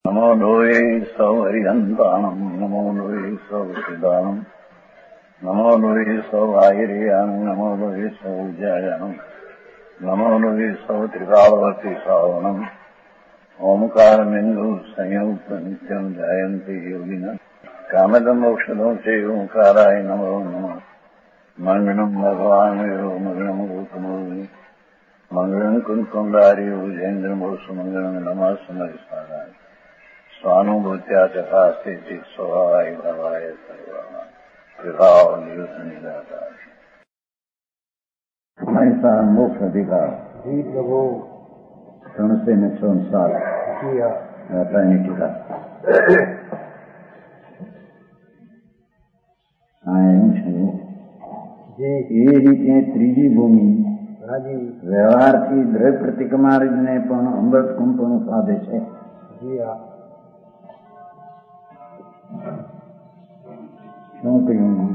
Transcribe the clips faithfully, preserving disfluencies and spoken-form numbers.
નમો લોહે સૌ હરિહંતાણમ નમો લોહે સૌ સિદાનમ નમો લોહે સૌ આયર્યાણમ નમો લોહે સૌ જયાણમ નમો લોહે સૌ ત્રિકાળવતી શ્રાવણમ ઓમકાર બિંદુ સંયુક્ત નિત્યમ જયંતિ યોગિના કામદમ ઔષધો છે ઓંકારાય નમો નમઃ મંગળમ ભગવાન વિરો મંગળમ ગૌતમોની મંગળમ કુંકુંડારી ઉજેન્દ્રમો સુમંગળમ નમઃ સમરિસારાય સ્વાનુભૂત્યા તથા સ્થિતિ સ્વભાવાય ભવાય સર્વા વિભાવ નિયુદ્ધ નિરાકાર ऐसा मोक्ष अधिकार जी प्रभु ત્રણસો ને છ સાત जी हाँ રાતાની ટીકા. હા એમ છે जी એ રીતે ત્રીજી ભૂમિ हाँ जी વ્યવહારથી દ્રવ્ય પ્રતિકમાર્ગને પણ અમૃત કુંપનું સાધે છે. जी हाँ શું કહ્યું?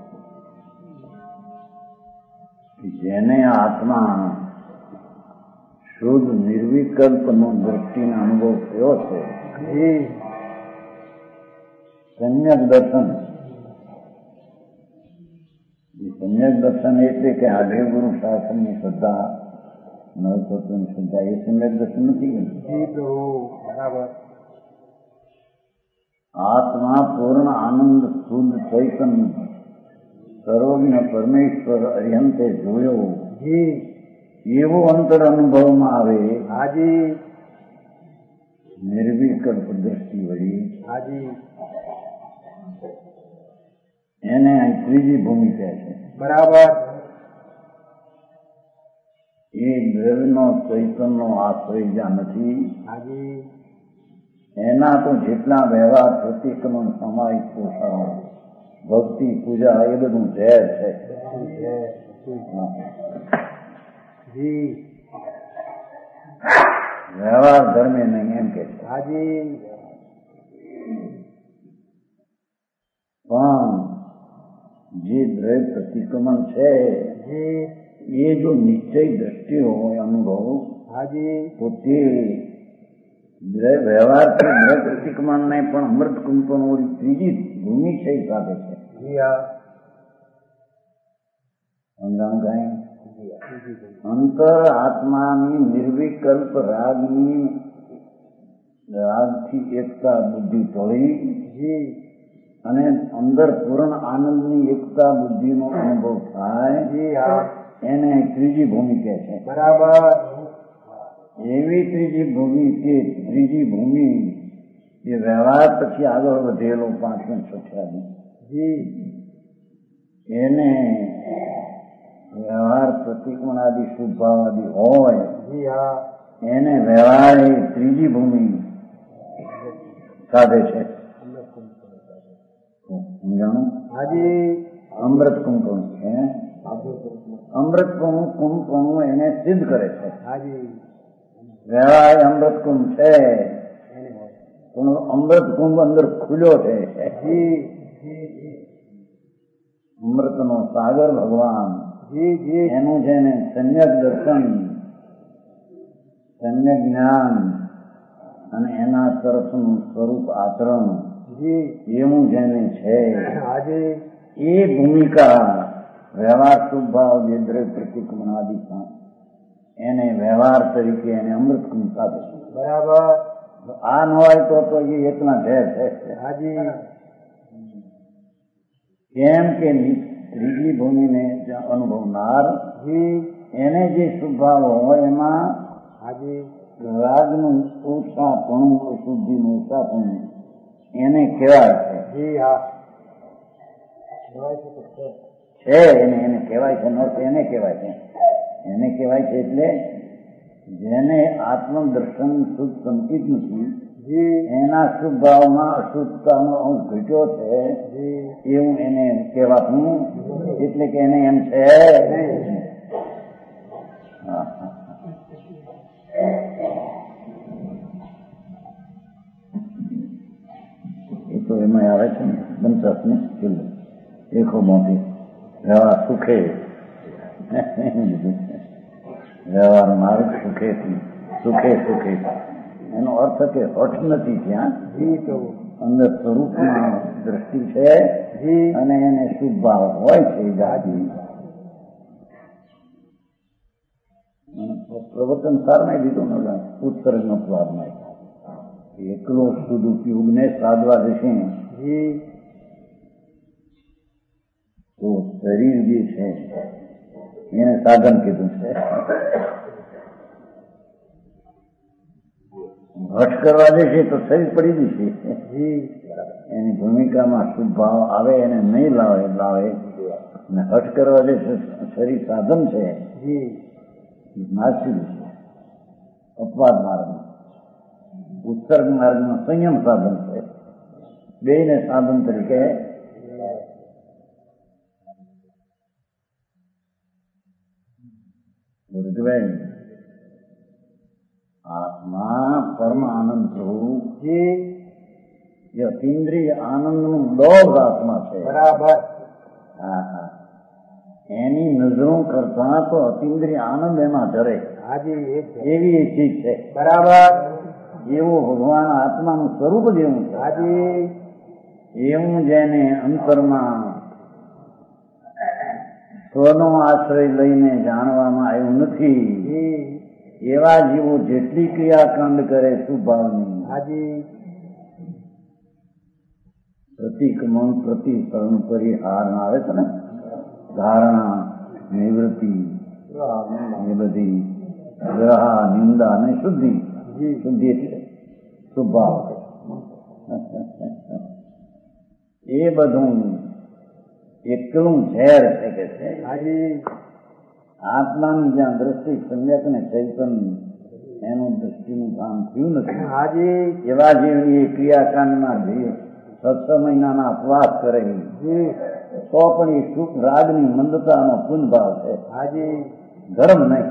જેને આત્મા શુદ્ધ નિર્વિકલ્પનો દ્રષ્ટિનો અનુભવ થયો છે जी સમ્યક દર્શન. એ સમ્યક દર્શન એટલે કે આગે ગુરુ શાસનની શ્રદ્ધા નવતત્વની શ્રદ્ધા એ સમ્યક દર્શન નથી. जी प्रभु बराबर આત્મા પૂર્ણ આનંદ શુદ્ધ ચૈતન્ય સર્વજ્ઞ પરમેશ્વર અર્યંતે જોયો जी એવો અંતર અનુભવમાં આવે हाँ जी નિર્વિકલ્પ દ્રષ્ટિ વળી हाँ जी એને આ ત્રીજી ભૂમિ કહે છે. बराबर એ દ્રવ્યનો ચૈતન્યનો આશ્રય જ્યાં નથી हाँ जी એના તો જેટલા વ્યવહાર પ્રતિક્રમણ સમાય પોષણ ભક્તિ પૂજા એ બધું ઝેર છે. जी વ્યવહાર ધર્મે નહીં એમ કે છે. हाँ जी પણ જે દ્રવ્ય પ્રતિક્રમણ છે जी એ જો નિશ્ચય દ્રષ્ટિ હોય અનુભવ हाँ जी તો તે વ્યવહારથી દ્રવ્ય પ્રતિક્રમણને પણ અમૃત કુંપનો ત્રીજી ભૂમિ છે એ સાથે છે. जी हाँ સમજાણું કાંઈ? जी हाँ जी અંતર આત્માની નિર્વિકલ્પ રાગની રાગથી એકતા બુદ્ધિ તોડી जी અને અંદર પૂર્ણ આનંદની એકતા બુદ્ધિનો અનુભવ થાય जी हाँ એને ત્રીજી ભૂમિ કહે છે. बराबर એવી ત્રીજી ભૂમિ કે ત્રીજી ભૂમિ એ વ્યવહાર પછી આગળ વધેલો પાંચમી છઠ્ઠાની जी એને વ્યવહાર પ્રતિક્રમણાદિ શુભભાવાદિ હોય जी हाँ એને વ્યવહાર એ ત્રીજી ભૂમિ સાધે છે. સમજાણું? हाँ जी અમૃત કુંકુમ છે. અમૃત કુંકુમ એને સિદ્ધ કરે છે. हाँ जी વ્યવહાર અમૃત કુંભ છે પણ અમૃત કુંભ અંદર ખુલ્યો છે. जी અમૃતનો સાગર ભગવાન जी जी એનું છે ને સમ્યક દર્શન સમ્યક જ્ઞાન અને એના તરફનું સ્વરૂપ આચરણ जी એવું જેને છે हाँ जी એ ભૂમિકા વ્યવહાર શુભભાવ જે દ્રવ્ય પ્રતિક્રમણાદિ એને વ્યવહાર તરીકે એને અમૃત કુંભ સાથે છે. बराबर આ ન હોય તો તો એ એટલા ઝેર છે. हाँ जी કેમ કે ત્રીજી ભૂમિને અનુભવનાર जी એને જે સ્વભાવ હોય એમાં हाँ जी રાગનું ઓછાપણું અશુદ્ધિનું ઓછાપણું એને કહેવાય છે. जी हाँ છે એને એને કહેવાય છે નર્થ એને કહેવાય છે. એને કહેવાય છે એટલે જેને આત્મદર્શન શુદ્ધ સંકિત નથી जी એના સ્વભાવમાં અશુદ્ધતાનો અંશ ઘટ્યો છે जी એવું એને કહેવાતું એટલે કે એને એમ છે. હા હા એ તો એમાં આવે છે ને પંચાસની કિલ્લો એકો મોટી વ્યવહાર સુખે વ્યવહાર માર્ગ સુખેથી સુખે સુખે એનો અર્થ કે હઠ નથી ત્યાં, જી પ્રભુ, અંદર સ્વરૂપમાં દ્રષ્ટિ છે જી, અને એને શુભ ભાવ હોય છે એ જાતિ. પ્રવચન સારમાં દીધું ને ઉત્સર્ગનો પ્લાનમાં એકલો શુદ્ધ ઉપયોગને સાધવા જશે જી, તો શરીર જે છે એને સાધન કીધું છે. હઠ કરવા દેશે તો શરીર પડી જશે. જી, એની ભૂમિકામાં શુભ ભાવ આવે એને નહીં લાવે લાવે અને હઠ કરવા દેશે શરીર સાધન છે જી, નાસી છે. અપવાદ માર્ગ, ઉત્સર્ગ માર્ગમાં સંયમ સાધન છે. બેયને સાધન તરીકે આત્મા પરમ આનંદ સ્વરૂપ જી, એ અતિન્દ્રિય આનંદનું લોભ આત્મા છે. બરાબર, હા હા, એની નજરો કરતા તો અતિન્દ્રિય આનંદ એમાં ધરે હાજી, એ છે, એવી એ ચીજ છે. બરાબર, એવું ભગવાન આત્માનું સ્વરૂપ જ એવું છે. હાજી, એવું જેને અંતરમાં સ્વનો આશ્રય લઈને જાણવામાં આવ્યું નથી જી, એવા જીવો જેટલી ક્રિયાકાંડ કરે શુભાવની હાજી, પ્રતિક્રમણ પ્રતિકરણ પરિહાર આવે છે ને, ધારણા નિવૃત્તિ એ બધી ગ્રહા નિંદા અને શુદ્ધિ. જી, શુદ્ધિ એટલે શુભાવ. એ બધું એકલું ઝેર છે કે છે. હાજી, આત્માની જ્યાં દ્રષ્ટિ સમ્યક ને ચૈતન્ય એનું દ્રષ્ટિનું ભાન થયું નથી હાજી, એવા જેવી એ ક્રિયાકાંડમાં જે છ મહિનાના અપવાસ કરે જી, તો પણ એ સુખ રાગની મંદતાનો પુનભાવ છે, હાજી, ધર્મ નહીં.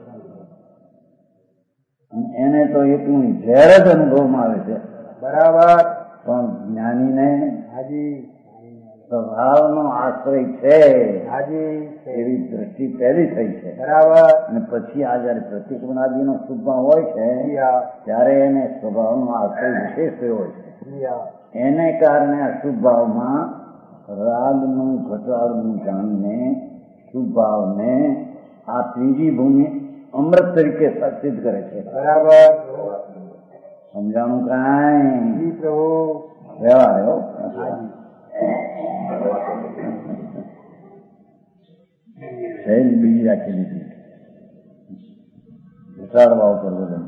એને તો એટલું ઝેર જ અનુભવમાં આવે છે. બરાબર, પણ જ્ઞાનીને હાજી, સ્વભાવનો આશ્રય છે હાજી, એવી દ્રષ્ટિ પહેલી થઈ છે. બરાબર, અને પછી આ જયારે પ્રતિક્રમણાદિનો શુભભાવ હોય છે જી હા, ત્યારે એને સ્વભાવનો આશ્રય વિશેષ થયો હોય છે. જી હા, એને કારણે આ શુભભાવમાં રાગનું ઘટાડનું જાણીને શુભભાવને આ ત્રીજી ભૂમિ અમૃત તરીકે સિદ્ધ કરે છે. બરાબર, સમજાણું કાંઈ જી પ્રભુ, વ્યવહાર એવો શૈલ બીજી રાખી દીધી ઘટાડવા ઉપર વજન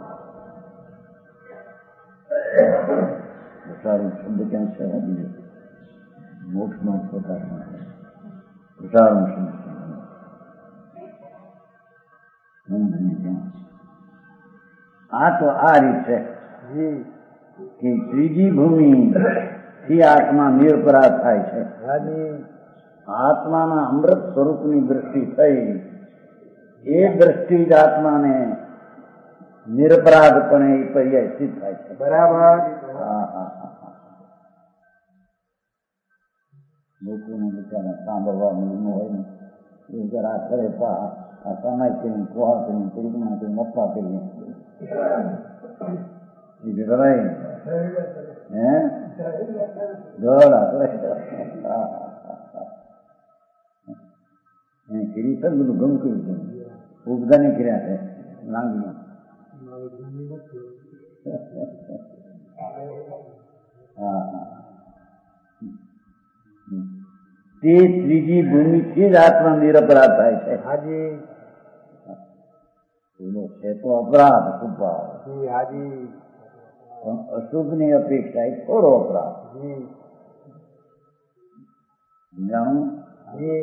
ઘટાડું શબ્દ ક્યાં છે બીજું મોક્ષમાં પ્રકાશમાં ઘટાડું શબ્દ આ તો આ રીત છે જી, કે ત્રીજી ભૂમિ થી આત્મા નિરપરાધ થાય છે. હાજી, આત્માના અમૃત સ્વરૂપની દ્રષ્ટિ થઈ એ દ્રષ્ટિ જ આત્માને નિરપરાધપણે એ પર્યાય સિદ્ધ થાય છે. બરાબર, હા હા હા હા, લોકોને બિચારા સાંભળવા મળવું હોય ને એ જરા કરે પા આ સમાય કરીને કોહા કરીને પરિજ્ઞા કરીને અપ્પા કરીને એ જરાય હે ગળા કરે કરી છે બધું ગમ કર્યું છે. ઉપદાની કર્યા છે લાંગણી. હા હા, તે ત્રીજી ભૂમિથી જ આત્મા નિરપરાધ થાય છે. હાજી, એનો છે તો અપરાધ શુભાવ, જી, હાજી, પણ અશુભની અપેક્ષા એ થોડો અપરાધ. જી, જાણું જી,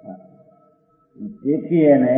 તેથી એને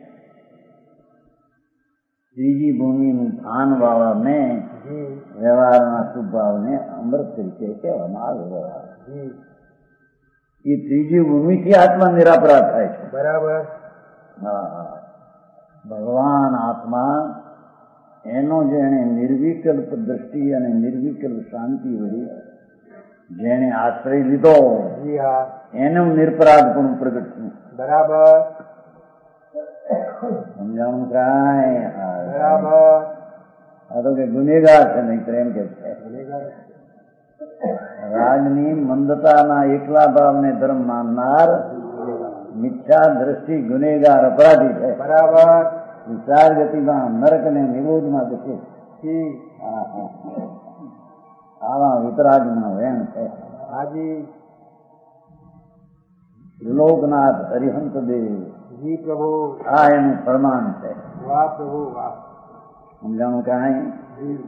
ત્રીજી ભૂમિનું ભાન વાળાને જી, વ્યવહારના શુભાવને અમૃત તરીકે કહેવામાં આવે. વ્યવહાર જી, એ ત્રીજી ભૂમિથી આત્મા નિરાપરાધ થાય છે. બરાબર, હા હા, ભગવાન આત્મા એનો જેણે નિર્વિકલ્પ દ્રષ્ટિ અને નિર્વિકલ્પ શાંતિ વળી જેણે આશ્રય લીધો જી હા, એનું નિરપરાધપણું પ્રગટ થયું. બરાબર, સમજાણું કાંઈ? બરાબર, આ તો કે ગુનેગાર છે નહીં પ્રેમ કે છે. રાજની મંદતાના એકલા ભાવને ધર્મ માનનાર મિથ્યા દ્રષ્ટિ ગુનેગાર અપરાધી છે. બરાબર. વિચાર ગતિમાં નરક ને નિરોધમાં જશે. આવા વિતરાગમાં વેણ છે. હાજી. ત્રિલોકનાથ હરિહંત દેવ જી પ્રભુ. આ એનું પ્રમાણ છે. વાહ પ્રભુ વાહ. સમજાણું કાંઈ? જી.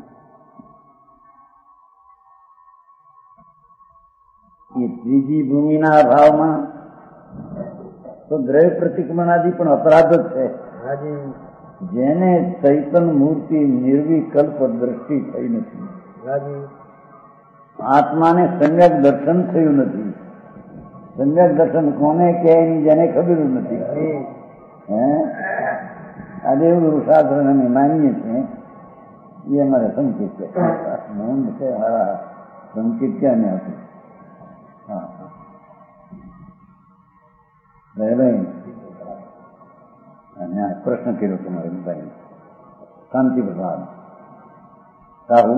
એ ત્રીજી ભૂમિના અભાવમાં તો દ્રવ્ય પ્રતિક્રમણાદી પણ અપરાધ જ છે. હાજી. જેને ચૈતન મૂર્તિ નિર્વિકલ્પ દ્રષ્ટિ થઈ નથી, હાજી. આત્માને સમ્યક દર્શન થયું નથી. સમ્યક દર્શન કોને કે એની જેને ખબર નથી. હે આ દેવગુરુ શાસ્ત્ર અમે માનીએ છીએ એ અમારે સંકેત છે. નોંધ છે. હા, સંકેત ક્યાં ને હતું. હા ભાઈ અને પ્રશ્ન કર્યો તમારે ભાઈ શાંતિ પ્રસાદ સાહુ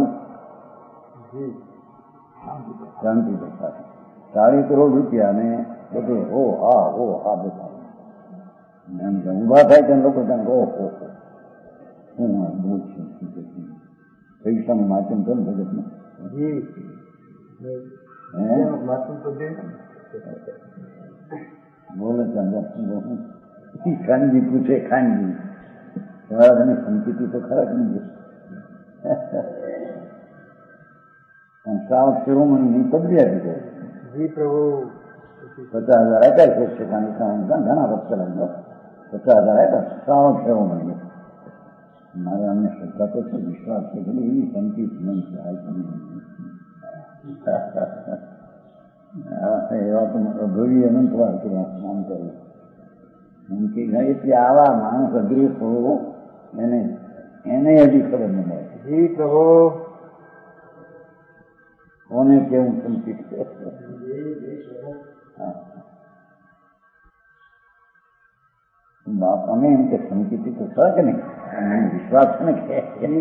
શાંતિ પ્રસાદ ચાલીસ કરોડ રૂપિયા ને બધે હો હા હો હા બધા એમ કે ઊભા થાય ત્યાં લોકો ત્યાં ઓહો હું બોલ છું પૈસાનું માધ્યમ છે ને જગતમાં. બોલે ખાનજી પૂછે ખાનજી તમારા તમે સંકેતી તો ખરા કે નહીં? સાવ શિરોમણીની પદવી આપી છે. જી પ્રભુ. પચાસ હજાર આપ્યા છે. ઘણા વખત પચાસ હજાર આપ્યા સાવ શિરોમણી. મારે અમને શ્રદ્ધા તો છે, વિશ્વાસ છે કે એવી સંકેત નહીં છે. એવા તો અભવી અનંત વાર નામ કર્યું એમ કે એટલે આવા માણસ અગ્રેસ હોવો એને એને હજી ખબર ન મળે. જી પ્રભુ. કોને કેવું સંકેત છે. બાપ અમે એમ કે સંકેતી તો ખરા કે નહીં? વિશ્વાસ ને કે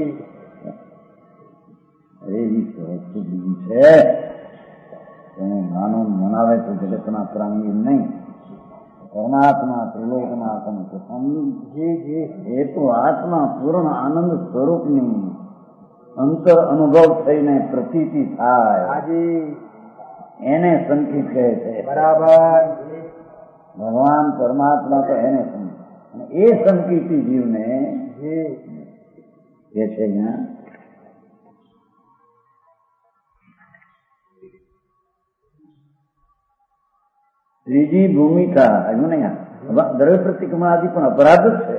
એવી વસ્તુ બીજી છે. એને માનવ મનાવે તો જગતના પ્રાણી નહીં. પરમાત્મા ત્રિલોકનાથ એ તો આત્મા પૂર્ણ આનંદ સ્વરૂપની અંતર અનુભવ થઈને પ્રતીતિ થાય એને સંકેત કહે છે. બરાબર. ભગવાન પરમાત્મા તો એને સંકેત એ સંકેતી જીવને કે છે અહીંયા ત્રીજી ભૂમિકા હજુ નહીં. દ્રવ્ય પ્રતિક્રમણાથી પણ અપરાધ જ છે.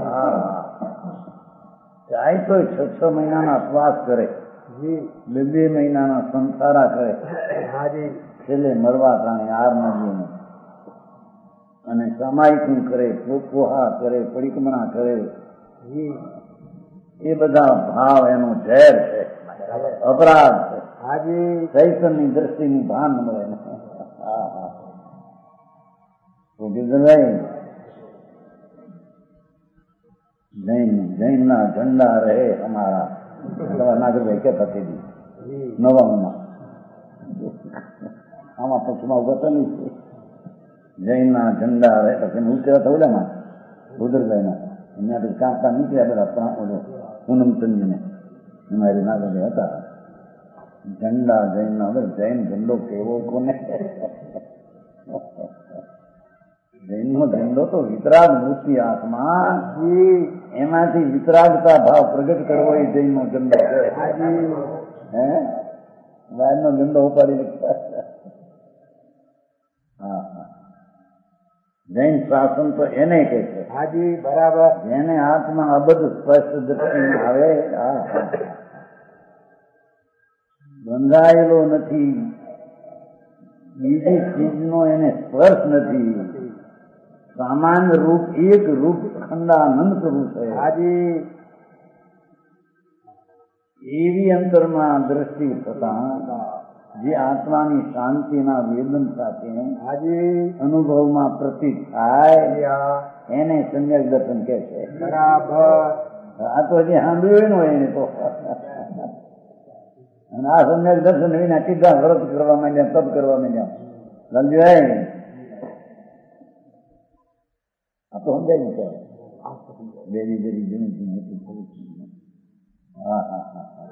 ચાહે તો છ છ મહિનાના અપવાસ કરે, બે બે મહિનાના સંસારા કરે, છેલ્લે મરવા પ્રાણી આર નદીને અને સામાયિકનું કરે, પોહા કરે, પરિક્રમણા કરે, એ બધા ભાવ એનો ઝેર છે, અપરાધ છે. ચૈતનની દ્રષ્ટિનું ભાન મળે. હા હા જૈન જૈન ના ઝંડા રહે અમારા નાગરભાઈ કહેતા તે નવામમાં આમાં પક્ષમાં ઉભા તો નહીં. જૈન ના ઝંડા રહે પછી ઉતર્યા હતા ઓલામાં ઉદરભાઈ ના અહીંયા તો કાંપા નીકળ્યા બધા પણ ઓલો પૂનમચંદને અમારી નાગરભાઈ હતા. ઝંડા જૈન ના જૈન ઝંડો કેવો કોને? જૈનનો ઝંડો તો વિતરાગ મૂર્તિ આત્મા એમાંથી વિતરાગતા ભાવ પ્રગટ કરવો એ જૈનનો ઝંડો છે. હે બહારનો ઝંડો ઉપાડી નાખ્યા. હા હા જૈન શાસન તો એને કહે છે. હાજી બરાબર. જેને આત્મા અબધ સ્પષ્ટ દ્રષ્ટિ આવે બંધાયેલો નથી, બીજી ચીજનો એને સ્પર્શ નથી, સામાન્ય રૂપ એક રૂપ ખંડાનંદ પ્રભુ છે. હાજી એવી અંતરમાં દ્રષ્ટિ થતા જે આત્માની શાંતિના વેદન સાથે હાજી અનુભવમાં પ્રતીત થાય એને સમ્યક દર્શન કહે છે. બરાબર. આ તો હજી સાંભળ્યું હોય એને તો. અને આ સમ્યક દર્શન વિના સીધા વ્રત કરવા માંડ્યા, તપ કરવા માંડ્યા. સમજાય? આ તો સમજાય ને સર. બેરી બેરી જૂનું જૂનું. હા હા હા હા.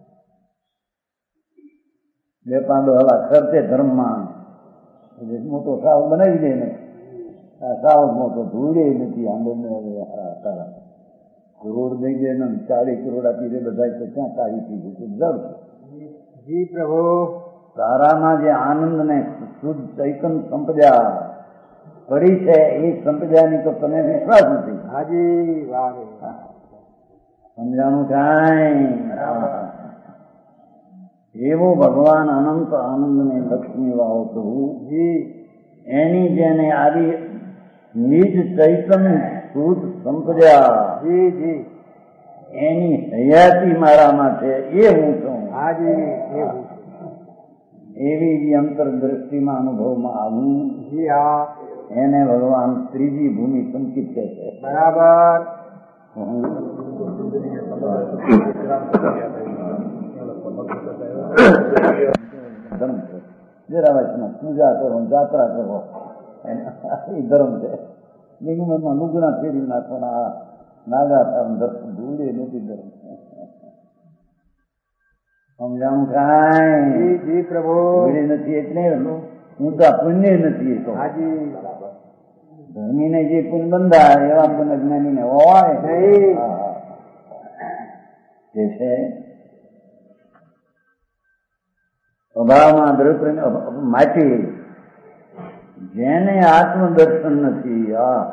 બે પાંડો હલા ખર્ચે ધર્મમાં મોટો સાવ બનાવી દે ને. આ સાવ મોટો ધૂળે નથી આંદોલન. તારા કરોડ દઈ દે ને ચાલીસ કરોડ આપી દે બધા તો ક્યાં કાઢી થઈ ગયું જડ. જી પ્રભુ. તારામાં જે આનંદ ને શુદ્ધ ચૈતન સંપદા પડી છે એ સંપદાની તો તને વિશ્વાસ નથી. હાજી વાહ. સમજાણું કાંઈ? એવો ભગવાન અનંત આનંદ ને લક્ષ્મી વાળો પ્રભુ જી એની જેને આદિ નિજ ચૈતન શુદ્ધ સંપદા જી જી એની હયાતી મારામાં છે એ હું છું. હાજી એવી અંતર દ્રષ્ટિમાં અનુભવમાં આવું જી હા એને ભગવાન ત્રીજી ભૂમિ સંકિત કહે છે. બરાબર. ધર્મ છે. જરાવાસમાં પૂજા કરો, જાત્રા કરો, એ ધર્મ છે. નિગમનમાં લુગડા ફેરી નાખવાના, નાગા થાય દર્શન ધૂળે નથી ધર્મ. સમજાણું કાંઈ? જી જી પ્રભુ. ધૂળે નથી એટલે ઊંચા પુણ્ય નથી. તો હાજી ધર્મીને જે પુણ્ય બંધાય એવા પુણ્ય જ્ઞાનીને હોવાય નહીં. જે છે અભાવમાં દ્રવ્ય માટી જેને આત્મદર્શન નથી. આ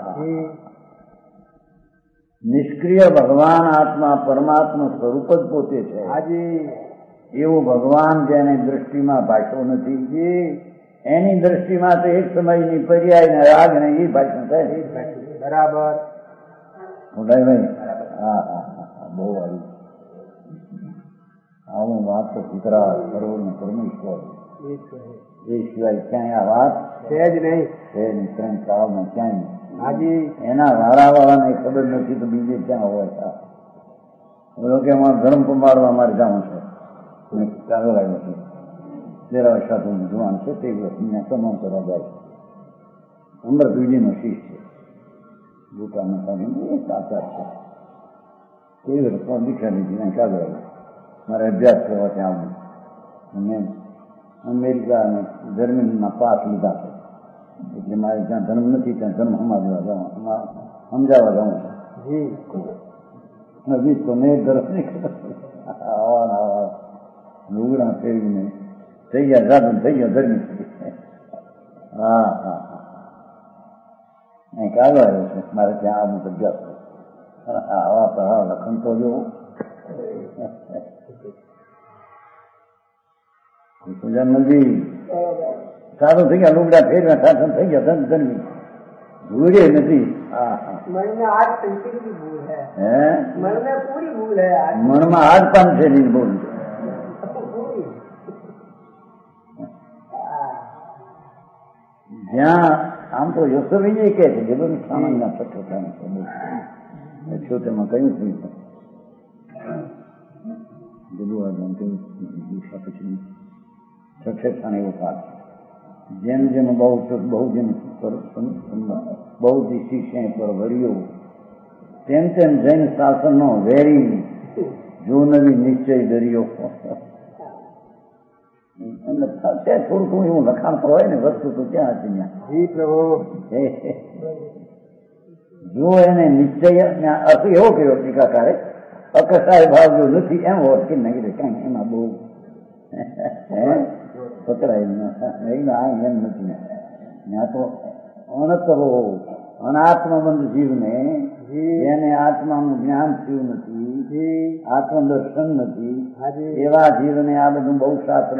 નિષ્ક્રિય ભગવાન આત્મા પરમાત્મા સ્વરૂપ જ પોતે છે. હાજી એવું ભગવાન જેને દ્રષ્ટિમાં ભાષો નથી એની દ્રષ્ટિમાં તો એક સમયની પર્યાય ને રાગ ને એ ભાષણ થાય. બરાબર. ભાઈ હા હા હા બહુ આવી આવું વાત તો પિતરા સરોવર ને પરમેશ્વર એ સિવાય ક્યાંય આ વાત છે જ નહીં. છે નહીં. ત્રણ કાળમાં ક્યાંય હાજી એના વાળા વાળાને ખબર નથી તો બીજે ક્યાં હોય. બોલો કે અમારે ધર્મ પમાડવા અમારે જવું છે. ચાલો લાગ્યો છે તેરા સાથે જુવાન છે તે અહીંયા તમામ કરવા જાય છે. અમરપીડીનો શીશ છે. ભૂતાના કાઢીને એ સાચા છે. કેવી રીતે દીક્ષા લીધી ચાલુ આવ્યું. મારે અભ્યાસ કરવા ત્યાં આવું. અને અમેરિકા અને જર્મનીના પાસ લીધા છે. એટલે મારે જ્યાં ધર્મ નથી ત્યાં ધર્મ સમજવા જાઉં સમજાવવા જાઉં છું. હજી તો મેં ધર્મ નહીં ખબર. આવા આવા લુગડા ફેરવીને થઈ ગયા સાધન થઈ ગયા ધર્મી. હા હા હા અહીં કાગળ આવ્યો છે મારે ત્યાં આવું અભ્યાસ છે. હા આવા તો હા લખન તો જોવું. પૂજા નથી સારું થઈ ગયા લુગડા ફેરવ્યા સાધન થઈ ગયા ધન ધર્મી ભૂલે નથી. હા હા હે મનમાં આજ પાન છે નહીં બોલ. જ્યાં આમ તો યશોભાઈ કહે છે જેનું સામાન્ય સઠ્ઠાનું છે છોટેમાં કયું થયું જેલું કહ્યું પછી સઠ્ઠાણ એવું પાક જેમ જેમ બહુ બહુ જેમ બહુ શિષ્ય પર વર્યો તેમ તેમ જૈન શાસનનો વેરી જો નવી નિશ્ચય દરિયો. એટલે થોડું થોડું એવું લખાણ તો હોય ને વસ્તુ તો ક્યાં હતી ત્યાં જો એને નિશ્ચય અર્થ એવો કર્યો ટીકાકારે અકસાય ભાવ જો નથી એમ હોત કે નહીં કઈ એમાં બહુ પકડાય એમ નથી. ત્યાં તો અણતરો અનાત્મબંધ જીવને જેને આત્માનું જ્ઞાન થયું નથી આત્મદર્શન નથી એવા જીવને આ બધું બહુ શાસ્ત્ર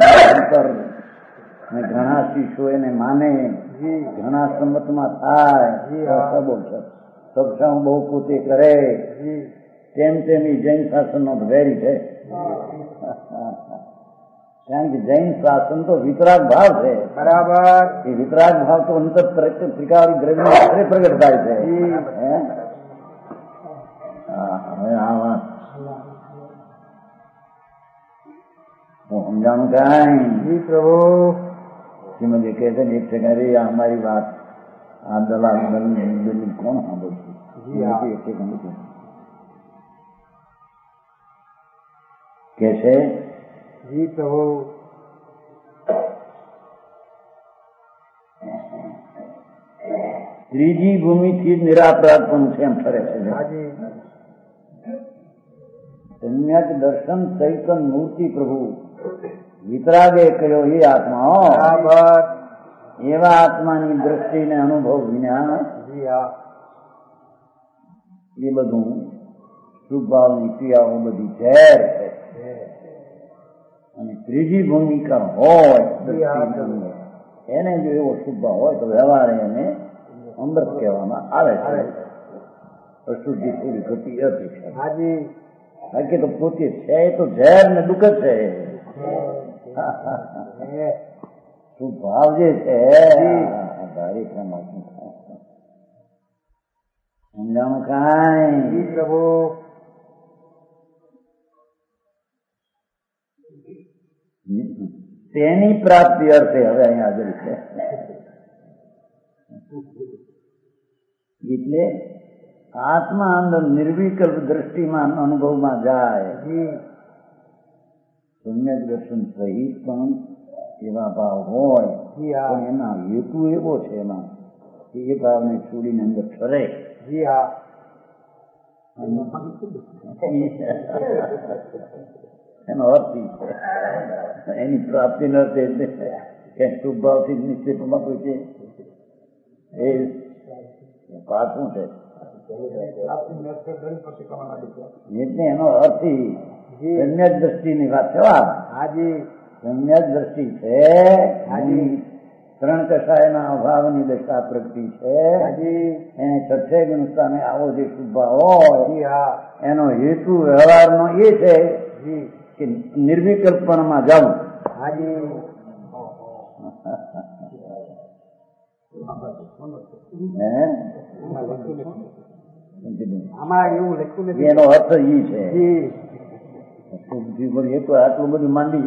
ઘણા શિષ્યો એને માને ઘણા સંમતમાં થાય બોલ સત્સંગ બહુ પોતે કરે તેમ તેમ એ જૈન શાસનનો વેરી છે. કારણ કે જૈન શાસન તો વિતરાગ ભાવ છે. બરાબર. એ વિતરાગ ભાવ તો અંતર ત્રિકાળી દ્રવ્ય પ્રગટ થાય છે. હવે આ વાત સમજાણું કાંઈ જી પ્રભુ શ્રીમદી કહે છે ને એક જગ્યાએ આ અમારી વાત આ દલાલ દલીલ કોણ સાંભળશે કે છે જી પ્રભુ ત્રીજી ભૂમિથી નિરાપરાધ પણ છે એમ ઠરે છે. સમ્યક દર્શન ચૈતન મૂર્તિ પ્રભુ વિતરાગે કર્યો એ આત્મા એવા આત્માની દ્રષ્ટિને અનુભવ વિના એ બધું શુભાવની ક્રિયાઓ બધી ઝેર છે. અને ત્રીજી ભૂમિકા હોય એને જો એવો શુભભાવ હોય તો વ્યવહાર એને અમૃત કહેવામાં આવે છે. અશુદ્ધિ થોડી ઘટી અપેક્ષા બાકી તો પોતે છે તો ઝેર ને દુઃખ છે. શુભાવ જે છે ભારી સમજાણું કાંઈ પ્રભુ તેની પ્રાપ્તિ અર્થે હવે અહીંયા હાજર છે. એટલે આત્મા અંદર નિર્વિકલ્પ દ્રષ્ટિમાં અનુભવમાં જાય સમ્યક દર્શન સહિત પણ એવા ભાવ હોય પણ એના હેતુ એવો છે એમાં એ ભાવને છોડીને અંદર ઠરે. જી હા એનો અર્થ છે એની પ્રાપ્તિ ન અર્થ એટલે ક્યાંક શુભ ભાવથી નિશ્ચિતમાં કોઈ છે એ પાછું છે એટલે એનો અર્થ સમ્યક દ્રષ્ટિની વાત છે. હાજી સમ્યક દ્રષ્ટિ છે. હાજી ત્રણ કષાયના અભાવની દશા પ્રગતિ છે. એને છઠ્ઠે ગુણ સ્થાને આવો જે શુભભાવ હોય એનો હેતુ વ્યવહારનો એ છે કે નિર્વિકલ્પણમાં જવું. એનો અર્થ એ છે એ તો આટલું બધું માંડી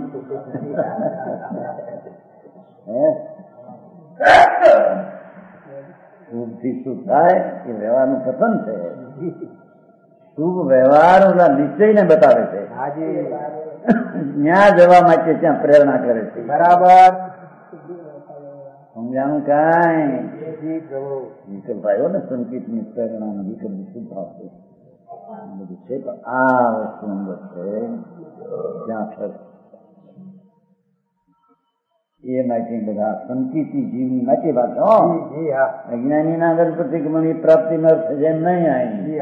શુભથી શું થાય એ વ્યવહારનું કથન છે. શુભ વ્યવહાર ઓલા નિશ્ચયને બતાવે છે. ત્યાં જવા માટે ત્યાં પ્રેરણા કરે છે. બરાબર સમજાણું કાંઈ વિકલ્પ આવ્યો ને સંકેતની પ્રેરણા વિકલ્પ શુભ ભાવ છે બધું છે. પણ આ વસ્તુ અંદર છે ત્યાં છે એ માટે બધા સંકેતી જીવની માટે વાત અજ્ઞાનીના આગળ પ્રતિક્રમણ પ્રાપ્તિ ન થશે એમ નહીં આવી.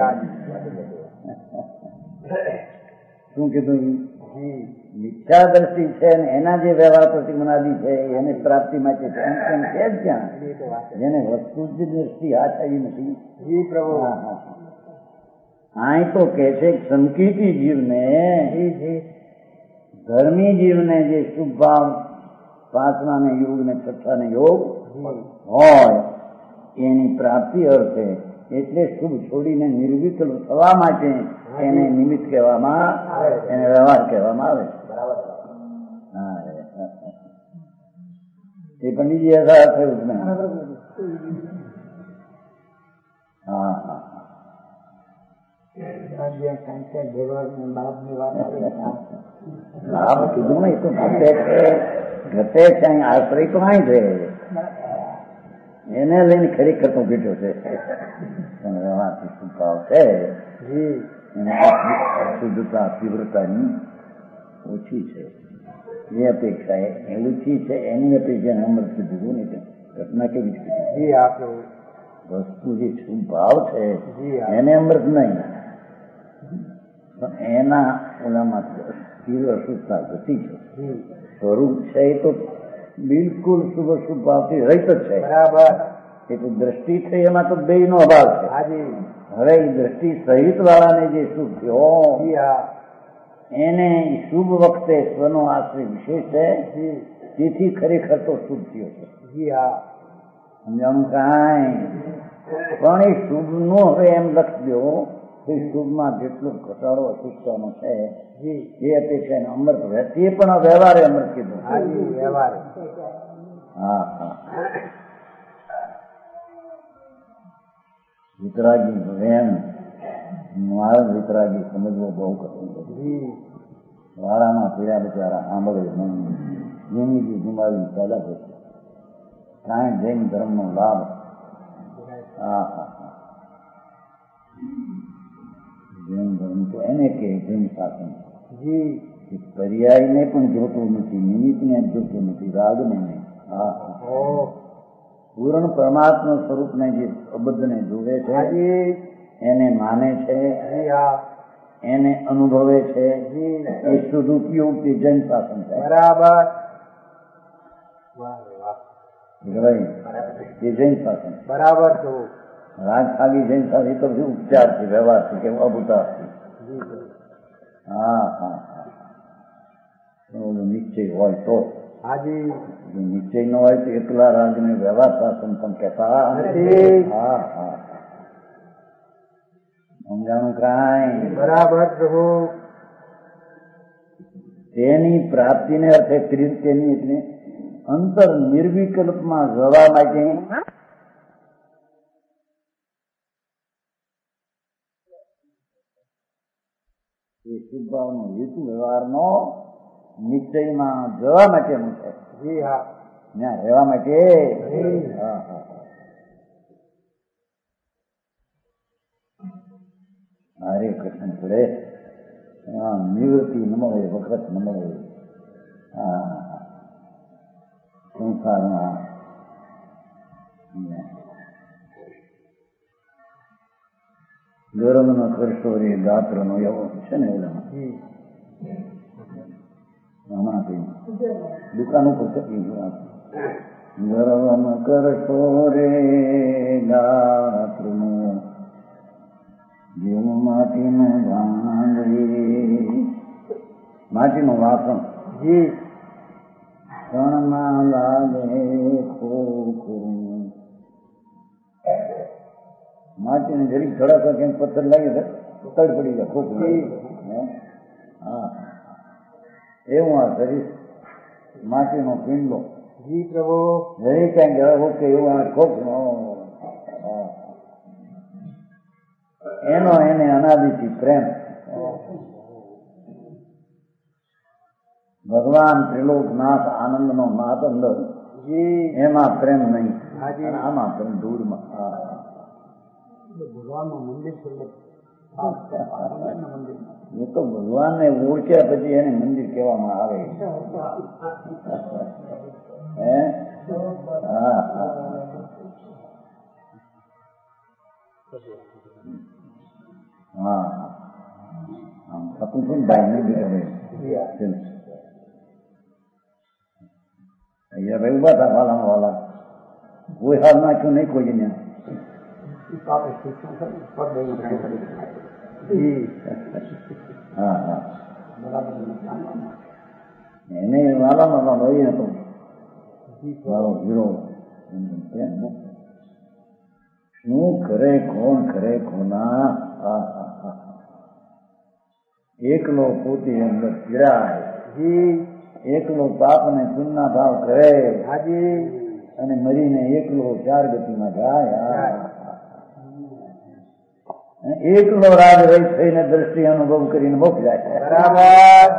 શું કીધું મિથ્યા દ્રષ્ટિ છે ને એના જે વ્યવહાર પ્રતિક્રમણાદી છે એને પ્રાપ્તિ માટે છે જ ક્યાં જેને વસ્તુ જ દ્રષ્ટિ હાથ આવી નથી. અહીં તો કે છે સંકેતી જીવને ધર્મી જીવને જે શુભ ભાવ પાંચમા ને યોગ ને છઠ્ઠા ને યોગ હોય એની પ્રાપ્તિ અર્થે એટલે શુભ છોડીને નિર્વિકલ્પ થવા માટે એને નિમિત્ત કહેવામાં એને વ્યવહાર કહેવામાં આવે. એ પંડિતજી અર્થ થયું જ નહીં. હા હા લાભ કીધું ને એ તો ઘટે છે ઘટે છે અહીં આશ્રય તો અહીં છે એને લઈને ખરેખર તો બેઠો છે પણ વ્યવહારથી શું ભાવ છે એને શુદ્ધતા તીવ્રતાની ઓછી છે. એ અપેક્ષા એ ઓછી છે એની અપેક્ષા અમૃત કીધું ને ઘટના કેવી કીધી વસ્તુ જે શુભ ભાવ છે એને અમૃત નહીં પણ એના ઓલામાં તીવ્ર શુદ્ધતા ગતિ છે. સ્વરૂપ છે એ તો બિલકુલ શુભ શુભ ભાવથી રહિત જ છે. એટલે દ્રષ્ટિ છે એમાં તો બે નો અભાવ છે. હવે એ દ્રષ્ટિ સહિત વાળાને જે શુભ થયો એને શુભ વખતે સ્વનો આશ્રય વિશેષ છે તેથી ખરેખર તો શુભ થયો છે. સમજાણું કાંઈ પણ એ શુભ નું હવે એમ લખી દો એ શુભમાં જેટલો ઘટાડો અશુભતાનો છે જી એ અપેક્ષા એને અમૃત રહે તે પણ વ્યવહારે અમૃત કીધું. હાજી વ્યવહાર હા હા વિતરાગી એમ મારા વિતરાગી સમજવો બહુ કઠિન છે. જી વાળામાં પીડા બિચારા સાંભળે નહીં જિંદગી ગુમાવી પેદા કરશે કાંઈ જૈન ધર્મનો લાભ. હા હા હા જૈન ધર્મ તો એને કે જૈન શાસન જી પર્યાયને પણ જોતું નથી, નિમિત્તને જ જોતું નથી, રાગને નહીં. હા હા ઓ પૂર્ણ પરમાત્મા સ્વરૂપને જે અબદ્ધને જોવે છે હાજી એને માને છે, જી હા એને અનુભવે છે, જી એ સદુપયોગથી જૈન શાસન છે. બરાબર વાહ વાહ ભાઈ એ જૈન શાસન બરાબર તો રાગ ખાલી જૈન શાસન તો શું ઉપચારથી વ્યવહારથી કે અભૂતાથી. જી હા હા હા નિશ્ચય હોય તો. હાજી નિશ્ચય ન હોય તો એકલા રાગને વ્યવહાર શાસન પણ કહેતા નથી. હા હા સમજાણું કાંઈ. બરાબર પ્રભુ તેની પ્રાપ્તિને અર્થે તેની એટલે અંતર નિર્વિકલ્પમાં જવા માટે એ શુભભાવનો હેતુ વ્યવહારનો નિશ્ચયમાં જવા માટેનું છે. જી હા ત્યાં રહેવા માટે. હા હા હરે કૃષ્ણ પડે નિવૃત્તિ ન મળે, વખત ન મળે. હા સંસારમાં ગરમનો કરશો રે ગાત્રનો એવો છે ને ઓલામાં જી હમણાં કઈ દુકાન ઉપર ચકી ગરમ કરશો રે ગાત્રનો જેવું માટીનું ભાંડવી, માટીનું વાસણ જી કણમાં લાગે ખોખું. માટીને જરીક ધડક કેમ પથ્થર લાગી તડ પડી જાય ખોખું. હા એવું આ શરીર માટીનો પિંડલો જી પ્રભુ જરી ક્યાંક જરા ઓકે એવું આ ખોખું એનો એને અનાદિથી પ્રેમ. ભગવાન ત્રિલોકનાથ આનંદનો નાથ અંદર જી એમાં પ્રેમ નહીં, હાજી આમાં પ્રેમ દૂરમાં. ભગવાનનું મંદિર છે એ તો ભગવાનને ઓળખ્યા પછી એને મંદિર કહેવામાં આવે. હે હા હા હા આમ થતું છું ને ભાઈ મંદિર હવે અહીંયા ભાઈ ઉભા હતા વાલામાં વાલા કોઈ હાલ નાખ્યું નહીં કોઈને. હા હા એને વાલામાં વાલો એ હતો મારો હીરો. શું કરે કોણ કરે કોના. એકલો પોતે અંદર પીડાય, જી એકલો પાપ ને પુણ્યના ભાવ કરે હાજી અને મરીને એકલો ચાર ગતિમાં જાય. એકલો રાગ રહિત થઈને દ્રષ્ટિ અનુભવ કરીને મોક્ષ જાય. બરાબર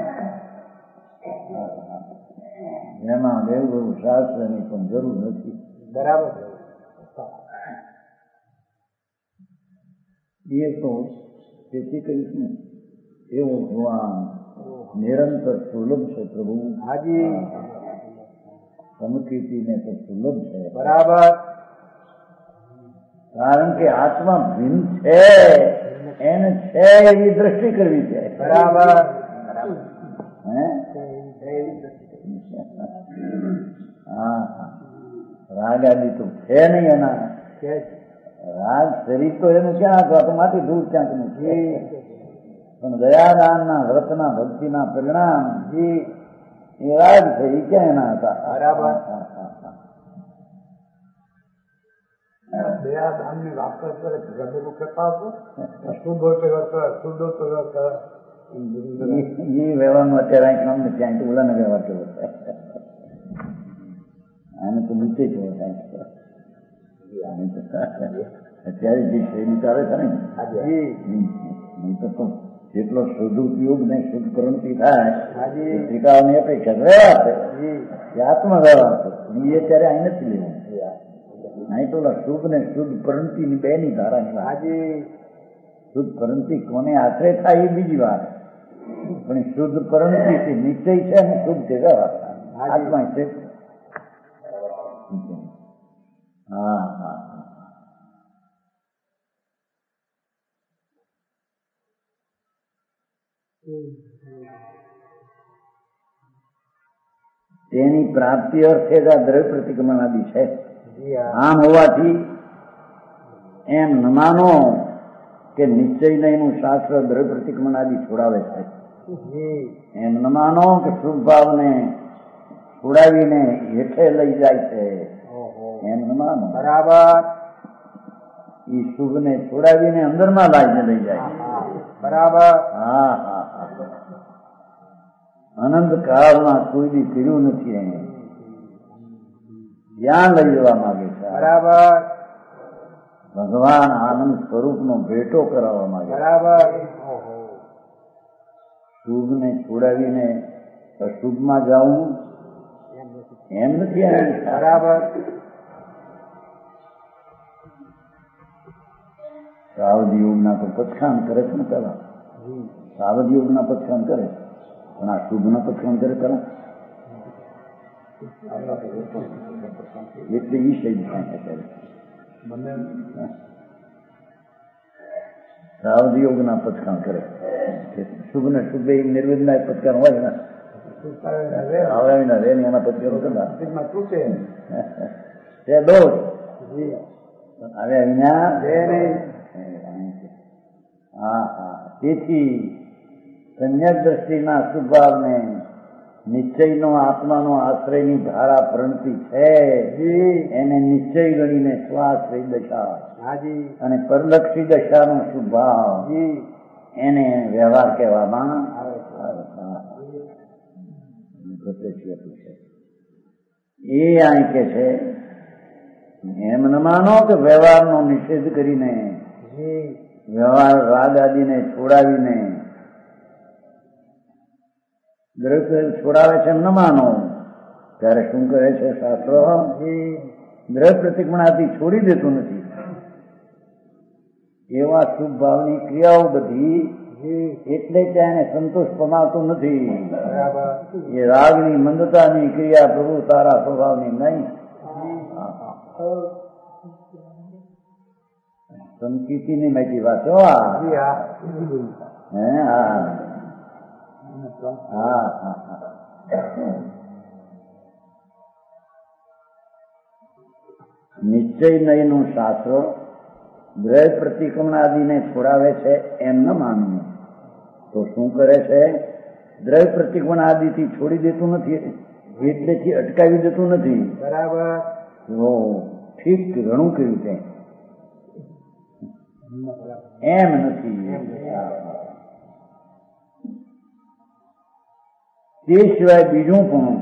એમાં દેવગુરુ શાસ્ત્રની પણ જરૂર નથી. બરાબર એ તો તેથી કહીશ ને એવો ભગવાન નિરંતર સુલભ છે પ્રભુ. હાજી સમકીર્તિને તો સુલભ છે. બરાબર કારણ કે આત્મા ભિન્ન છે, એને છે એવી દ્રષ્ટિ કરવી છે. બરાબર હે હા રાગ આદિ તો છે નહીં એના. રાગ શરીર તો એનું ક્યાં હતું, આ તો માથી દૂર ક્યાંકનું છે. પણ દયાદાનના વ્રતના ભક્તિના પરિણામ જે એ રાગ છે એ ક્યાં એના હતા. બરાબર બે આ દાનની વાપસ કરે ગમેલું કહેતા હતો શુદ્ધ હોય તો કર શુદ્ધ હોય તો કર એ વ્યવહારનું અત્યારે અહીં કામ નથી અહીં તો ઓલાનો વ્યવહાર કેવો થાય આને તો નીચે કેવો થાય અત્યારે જે શૈલી ચાલે છે ને તો જેટલો શુદ્ધ ઉપયોગ ને શુદ્ધ કરંતી થાય ટીકાઓની અપેક્ષા વ્યવહાર છે એ આત્મ વ્યવહાર છે એ અત્યારે અહીં નથી લેવું અહીં તો શુદ્ધ ને શુદ્ધ પરંતી ની બે ની ધારાની વાત શુદ્ધ પરંતી કોને આશરે થાય એ બીજી વાત પણ શુદ્ધ પરંતી નિશ્ચય છે અને શુદ્ધ છે વ્યવહાર આત્મા છે. હા હા તેની પ્રાપ્તિ અર્થે જ આ દ્રવ્ય પ્રતિક્રમણ આદિ છે. આમ હોવાથી એમ ન માનો કે નિશ્ચય નહીંનું શાસ્ત્ર દ્રવ્ય પ્રતિક્રમણ આદિ છોડાવે છે. એમ ન માનો કે શુભ ભાવને છોડાવીને હેઠે લઈ જાય છે. એમ ન માનો બરાબર એ શુભ ને છોડાવીને અંદરમાં લાવીને લઈ જાય બરાબર. હા હા હા અનંત કાળમાં કોઈ દી કર્યું નથી એને જ્યાં લઈ જવા માંગે છે. બરાબર ભગવાન આનંદ સ્વરૂપ નો ભેટો કરાવવા માંગે બરાબર. શુભ ને છોડાવીને અશુભમાં જવું એમ નથી. બરાબર સાવધ યોગના તો પચખાન કરે છે ને પેલા સાવધ યોગના પચખાન કરે પણ આ શુભના પચખાન કરે પેલા એટલે ઈ શૈલી કરે સાવધ યોગના પચખાન કરે શુભ ને શુભ એ નિર્વિઘ્ન પચખાન હોય ને આવે ના રે એના પચખાનો કરતા તે દોષ હવે વિના હા હા તેથી સંયક દ્રષ્ટિના સ્વભાવને નિશ્ચયનો આત્માનો આશ્રયની ધારા પ્રણતી છે એને નિશ્ચય ગણીને સ્વાશ્રય દશા અને પરલક્ષી દશાનો સ્વભાવ એને વ્યવહાર કહેવામાં આવે છે. એ અહીં કે છે એમ ન માનો કે વ્યવહારનો નિષેધ કરીને વ્યવહાર રાગ આદિને છોડાવીને દ્રવ્ય છોડાવે છે એમ ન માનો. ત્યારે શું કહે છે શાસ્ત્રો દ્રવ્ય પ્રતિક્રમણાથી છોડી દેતું નથી. એવા શુભ ભાવની ક્રિયાઓ બધી એટલે ત્યાં એને સંતોષ પમાવતો નથી. એ રાગની મંદતાની ક્રિયા પ્રભુ તારા સ્વભાવની નહીં. સંકિતિની માહિતી વાંચો. હે હા હા હા નિશ્ચય નહીંનું શાસ્ત્રો દ્રવ્ય પ્રતિક્રમણ આદિને છોડાવે છે એમ ન માનવું. તો શું કરે છે દ્રવ્ય પ્રતિક્રમણ આદિથી છોડી દેતું નથી એટલેથી અટકાવી દેતું નથી. બરાબર ઠીક ઘણું કર્યું છે એમ નથી. તે સિવાય બીજું પણ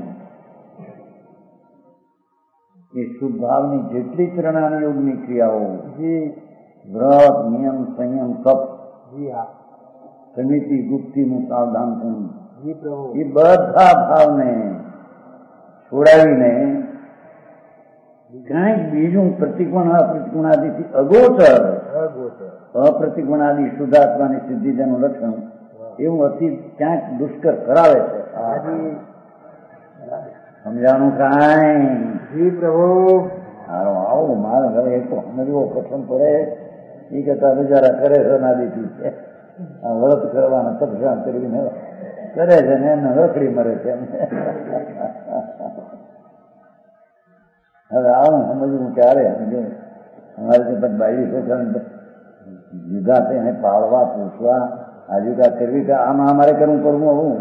એ શુભ ભાવની જેટલી ત્રણાણ યોગની ક્રિયાઓ વ્રત નિયમ સંયમ તપ સમિતિ ગુપ્તીનું સાવધાન થવું એ બધા ભાવને છોડાવીને કંઈક બીજું પ્રતિકોણ અપ્રતિકોણાદિથી અગોચર અપ્રતિકોણાદિ શુદ્ધાત્માની સિદ્ધિ તેનું લક્ષણ એવું અતિ ક્યાંક દુષ્કર કરાવે છે. સમજાણું કાંઈ પ્રભુ હારો આવું મારા ઘરે એક તો સમજવો પસંદ પડે એ કરતા બિચારા કરે છે નાદીથી છે આ વ્રત કરવાના તપસ્યા કરીને કરે છે ને એમને રખડી મરે છે. હવે આવું સમજવું ક્યારે સમજો અમારે ત્યાં બાવી છોકરા જુદા થઈને પાળવા પૂછવા આજીકા કરવી કે આમાં અમારે કરવું કરવું હું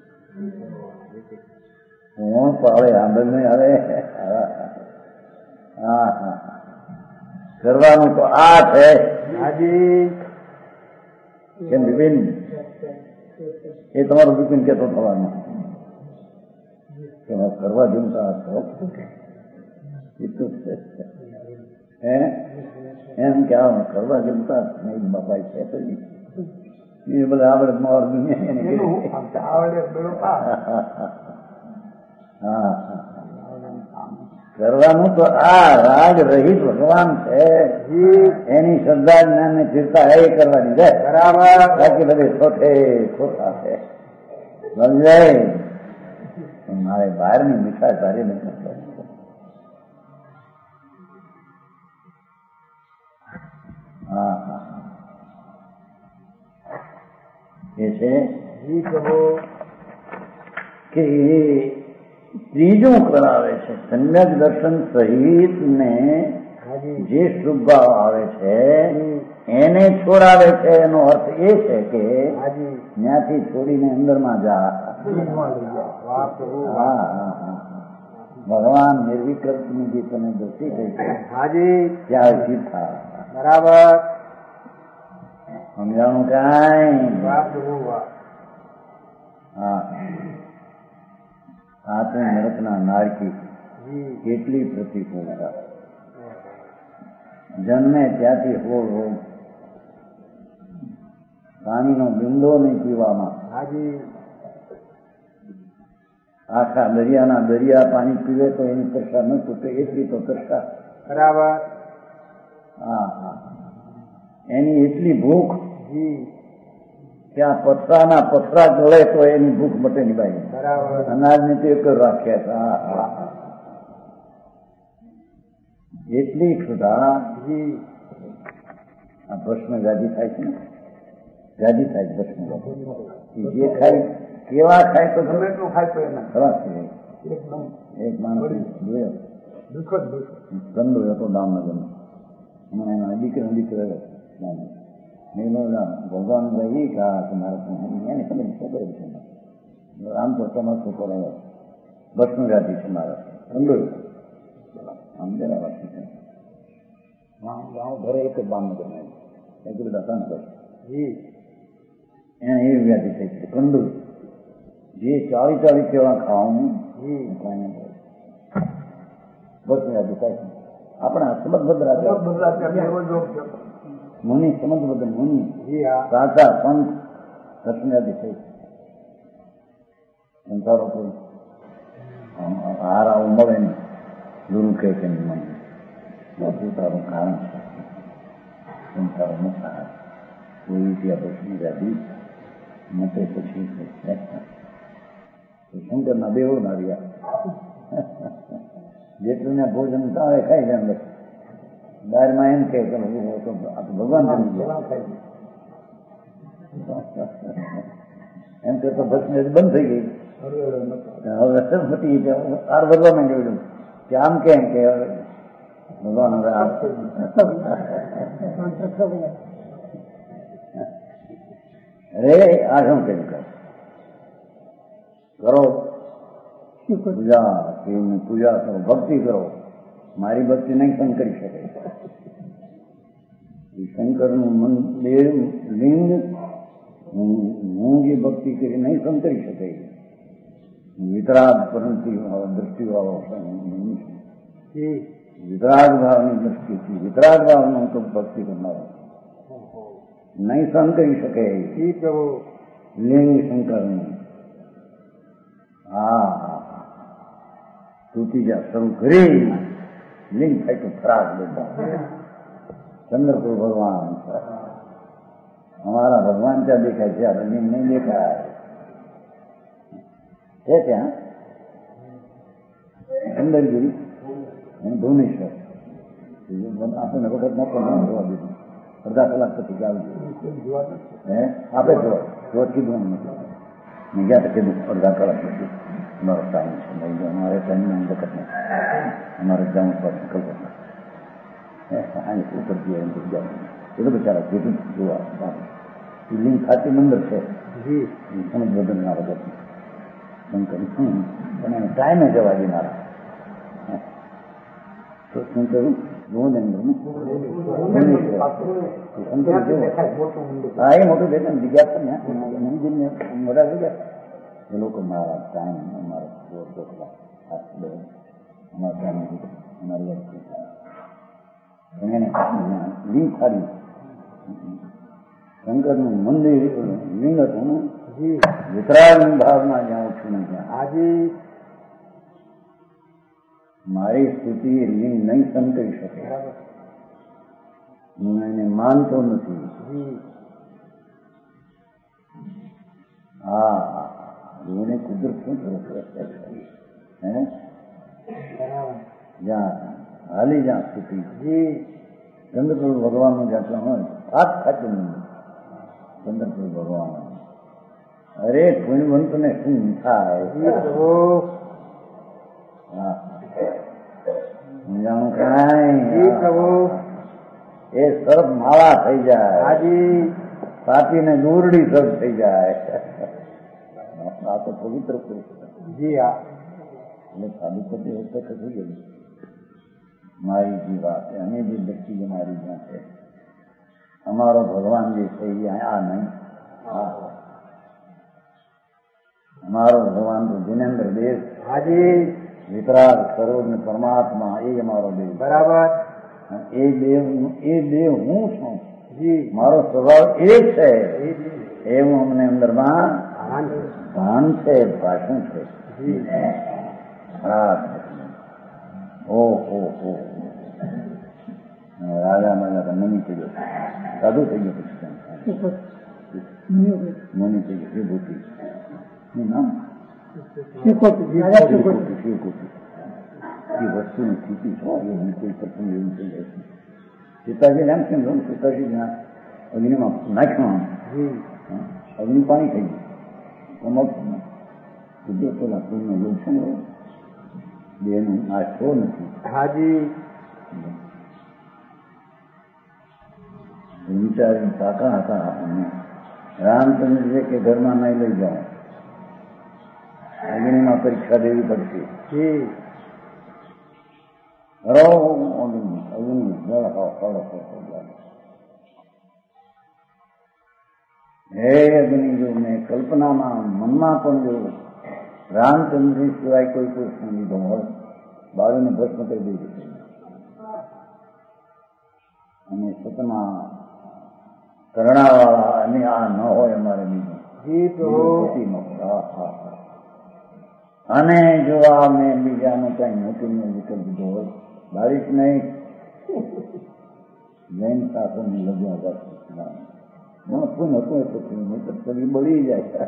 કોણ પાળે આંબલ નહીં હવે હા હા કરવાનું તો આ છે હાજી કેમ બિપિન એ તમારું બિપિન કેતો થવાનું કરવા જમતા હે એમ કે આવું કરવા જમતા નહીં બાપા છે તો એ બધા આવડે મોર હા કરવાનું તો આ રાગ રહિત ભગવાન છે એની શ્રદ્ધા જ્ઞાન ચિંતા એ કરવાની છે બરાબર બાકી બધે ખોટે ખોટા છે સમજાય મારે બહારની મીઠાઈ સારી નથી હા હા એ છે કે ત્રીજું કરાવે છે સમ્યક દર્શન સહિત ને જે શુભ ભાવ આવે છે એને છોડાવે છે એનો અર્થ એ છે કે ત્યાંથી છોડીને અંદરમાં જા હા હા ભગવાન નિર્વિકલ્પની જે તમે દૃષ્ટિ થઈ છે ત્યાં સીધા બરાબર સમજાણું કાંઈ હા આત્મ નરકના નારકી કેટલી પ્રતિકૂળતા જન્મે ત્યાંથી હોળ હોળ પાણીનો બિંદો નહીં પીવામાં આખા દરિયાના દરિયા પાણી પીવે તો એની તરસા ન તૂટે એટલી તો તરસા બરાબર હા હા એની એટલી ભૂખ ત્યાં પથરાના પથરા ગળે તો એની ભૂખ મટે ની બાઈ અનાજની તો એક રાખ્યા હા એટલી ક્ષુધા આ ભસ્મ ગાદી થાય છે ને ગાદી થાય ભસ્મ ગાદી જે ખાય કેવા ખાય તો ગમે એટલું ખાય તો એના ખરાબ થઈ જાય એક માણસ જોયો ગંદો હતો દામનગર હમણાં એના દીકરા દીકરો ભગવાન ભાઈ કહા કે મારા એને ખબર ખબર છે આમ તો તમારો છોકરો ભસ્મ ગાદી છે મારા ગંદો આમ જરા વાત છે ગાँव ઘરે એક જ બામનગર એક બધા ત્રણ ઘર એને એવી વ્યાધિ થઈ છે કંદુ જે ચાળી ચાળી કેવા ખાવાનું બસ વ્યાધિ થાય છે આપણા સમજ બદલા મુનિ સમજ બદલ મુનિ સાચા સંત દર્શનયાદી થઈ સંસારો કોઈ હારા મળે ને ગુરુ કહે છે મન બધું તારું કારણ છે સંસારો નથી કોઈ ત્યાં દર્શન યાદી મતે પછી શંકરના દેવો ના રહ્યા જેટલું ને ભોજન તાવે ખાઈ જાય અંદર દારમાં એમ કે ભગવાન એમ કે તો ભસ્મ બંધ થઈ ગઈ હવે મટી તાર ભરવા માંડ્યું કે આમ કેમ કે ભગવાન હવે અરે આ શું કેમ કર કરો પૂજા શિવની પૂજા કરો ભક્તિ કરો મારી ભક્તિ નહીં સહન કરી શકે શંકરનું મન દેવ લિંગ હું જે ભક્તિ કરી નહીં સહન કરી શકે વિતરાગ પરંતુ દ્રષ્ટિવાળો વિતરાગ ભાવની દ્રષ્ટિથી વિતરાગ ભાવનો તો ભક્તિ કરનારો નહીં સહન કરી શકે એ પ્રભુ લિંગ શંકરનું હા તૂટી જા શરૂ કરી લિંગ થાય તો ખરાબ બધા ચંદ્રપુર ભગવાન અમારા ભગવાન ત્યાં દેખાય છે આપણે લિંગ નહીં દેખાય છે ત્યાં ચંદરગીરી અને ભુવનેશ્વર આપણને વખત મોકો ન જોવા દીધું અડધા કલાક પછી આવી હે આપે જોવા જોવા કીધું નથી મેં ગયા તો કીધું અડધા કલાક પછી અમારો ટાઈમ છે નહીં અમારે ટાઈમમાં વખત નથી અમારે જવું પડે કલ્પના અહીં ઉપર જઈએ એમ ગયા એ તો બચારા કીધું જોવા લિંગ ખાતી મંદિર છે સમજ બદલના વખત શંકર પણ એને ટાઈમે જવા દેનારા તો શું કરું ગુણ અંદર હા એ મોટું દેખે ને બીજા પણ મોટા થઈ ગયા એ લોકો મારા ટાઈમ અમારા અમારા ટાઈમ અમારી લિંક ખાડી શંકરનું મંદિર લિંગ હતું વિતરાગની ભાવમાં જ્યાં છું ને ત્યાં આજે મારી સ્થિતિ લિંગ નહીં સમ કરી શકે. હું એને માનતો નથી. હા એને કુદરત શું કરે હે જ્યાં હાલી જ્યાં સ્થિતિ ચંદ્રપ્રભુ ભગવાનનું જેટલા હોય હાથ ખાતું નહીં. ચંદ્રપ્રભુ ભગવાન અરે પુણ્યવંતને શું થાય જાણું કાંઈ એ સર્પ માળા થઈ જાય હાજી સાચીને દૂરડી સર્પ થઈ જાય. આ તો પવિત્ર પુરુષ જી હા એટલે સાબિત થતી વખતે થઈ ગયું મારી જે વાત અને જે વ્યક્તિ જે મારી જ્યાં છે અમારો ભગવાન જે છે એ આ નહીં અમારો ભગવાન તો જિનેન્દ્ર દેવ હાજી વિતરાગ સરોજ ને પરમાત્મા એ અમારો દેવ બરાબર. એ દેવ એ દેવ હું છું જી મારો સ્વભાવ એ છે એવું અમને અંદરમાં ભાન છે ભાષણ છે. હા ઓહો હો રાજા મારા મની થઈ ગયો સાધુ થઈ ગયો પછી મની થઈ ગયો વિભૂતિ નામ શિવકોટી એ વસ્તુની સ્થિતિ હોય એવી કોઈ પ્રસંગ એવું થઈ જાય છે. સીતાજી નામ કેમ રહું સીતાજી ના અગ્નિમાં નાખ્યું અગ્નિ પાણી થઈ ગયું કુદરતોના પૂર્ણ યોગ છે ને બેનું આ છો નથી હાજી વિચારી પાકા હતા આપણને રામચંદ્રજી કે ઘરમાં નહીં લઈ જાઓ અગ્નિમાં પરીક્ષા દેવી પડશે હે અગ્નિ જો મેં કલ્પનામાં મનમાં પણ જોયું રામચંદ્રજી સિવાય કોઈ પુરુષ લીધો હોય બાળીને ભસ્મ કરી દઈ દીધું અને સતમાં કરણાવાળા અને આ ન હોય અમારે બીજું અને જો આ મેં બીજાનું કઈ મોટી વિકલ્પ દીધો હોય બારીશ નહીં જૈન શાસનની લગ્ન નતું નતું એટલું નહીં તો શરીર બળી જાય.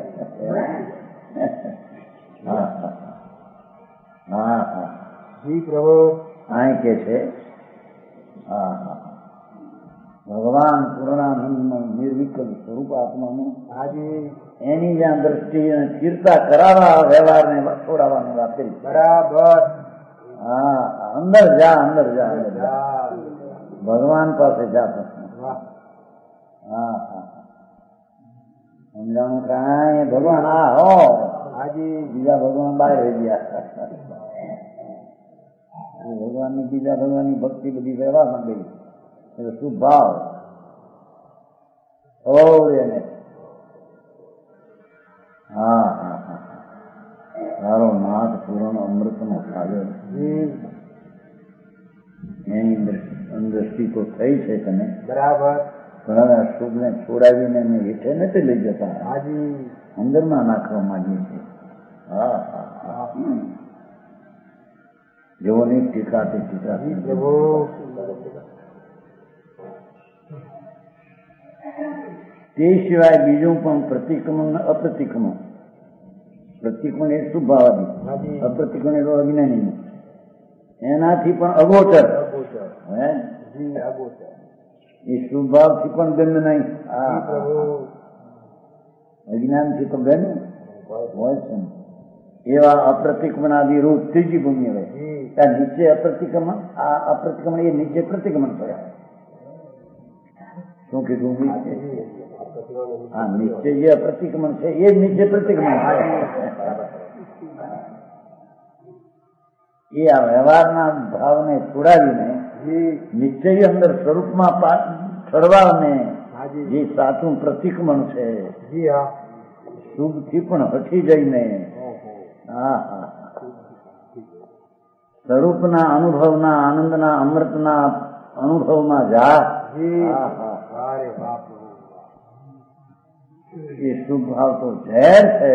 હા હા હા હા જી પ્રભુ આ કે છે હા હા ભગવાન પૂર્ણાનંદનું નિર્વિકલ્પ સ્વરૂપ આત્માનું આજે એની જ્યાં દ્રષ્ટિ અને સ્થિરતા કરાવવા વ્યવહારને છોડાવવાની વાત કરી બરાબર. હા અંદર જા અંદર જા અંદર જા ભગવાન પાસે જા પ્રશ્ન. હા હા સમજાણું કાંઈ ભગવાન આ હો હાજી બીજા ભગવાન બહાર રહી ગયા. ભગવાનની બીજા ભગવાનની ભક્તિ બધી વ્યવહારમાં ગઈ એટલે શું ભાવ એને હા હા હા સારો નાથ પૂર્ણ અમૃતનો સાગર એની દ્રષ્ટિ તો થઈ છે તને બરાબર. ઘણા શુભને છોડાવીને અમે હેઠે નથી લઈ જતા હાજી અંદરમાં નાખવા માંગીએ છીએ. હા હા હા જેઓની ટીકા તે ટીકા તે સિવાય બીજું પણ પ્રતિક્રમણ અપ્રતિક્રમણ. પ્રતિક્રમણ એ શુભાવાદી અપ્રતિક્રમણ એટલો અજ્ઞાની એનાથી પણ અગોચર હે એ શુભાવથી પણ ગંધ નહીં અજ્ઞાનથી તો ગંધ હોય છે. એવા અપ્રતિક્રમણાદી રૂપ ત્રીજી ભૂમિ હવે ત્યાં નીચે અપ્રતિક્રમણ આ અપ્રતિક્રમણ એ નીચે પ્રતિક્રમણ કરે. શું કીધું હા નીચે જે અપ્રતિક્રમણ છે એ જ નીચે પ્રતિક્રમણ એ આ વ્યવહારના ભાવને છોડાવીને નિશ્ચય અંદર સ્વરૂપમાં ઠરવાને જે સાચું પ્રતિક્રમણ છે શુભથી પણ હટી જઈને હા હા સ્વરૂપના અનુભવના આનંદના અમૃતના અનુભવમાં જા એ શુભ ભાવ તો ઝેર છે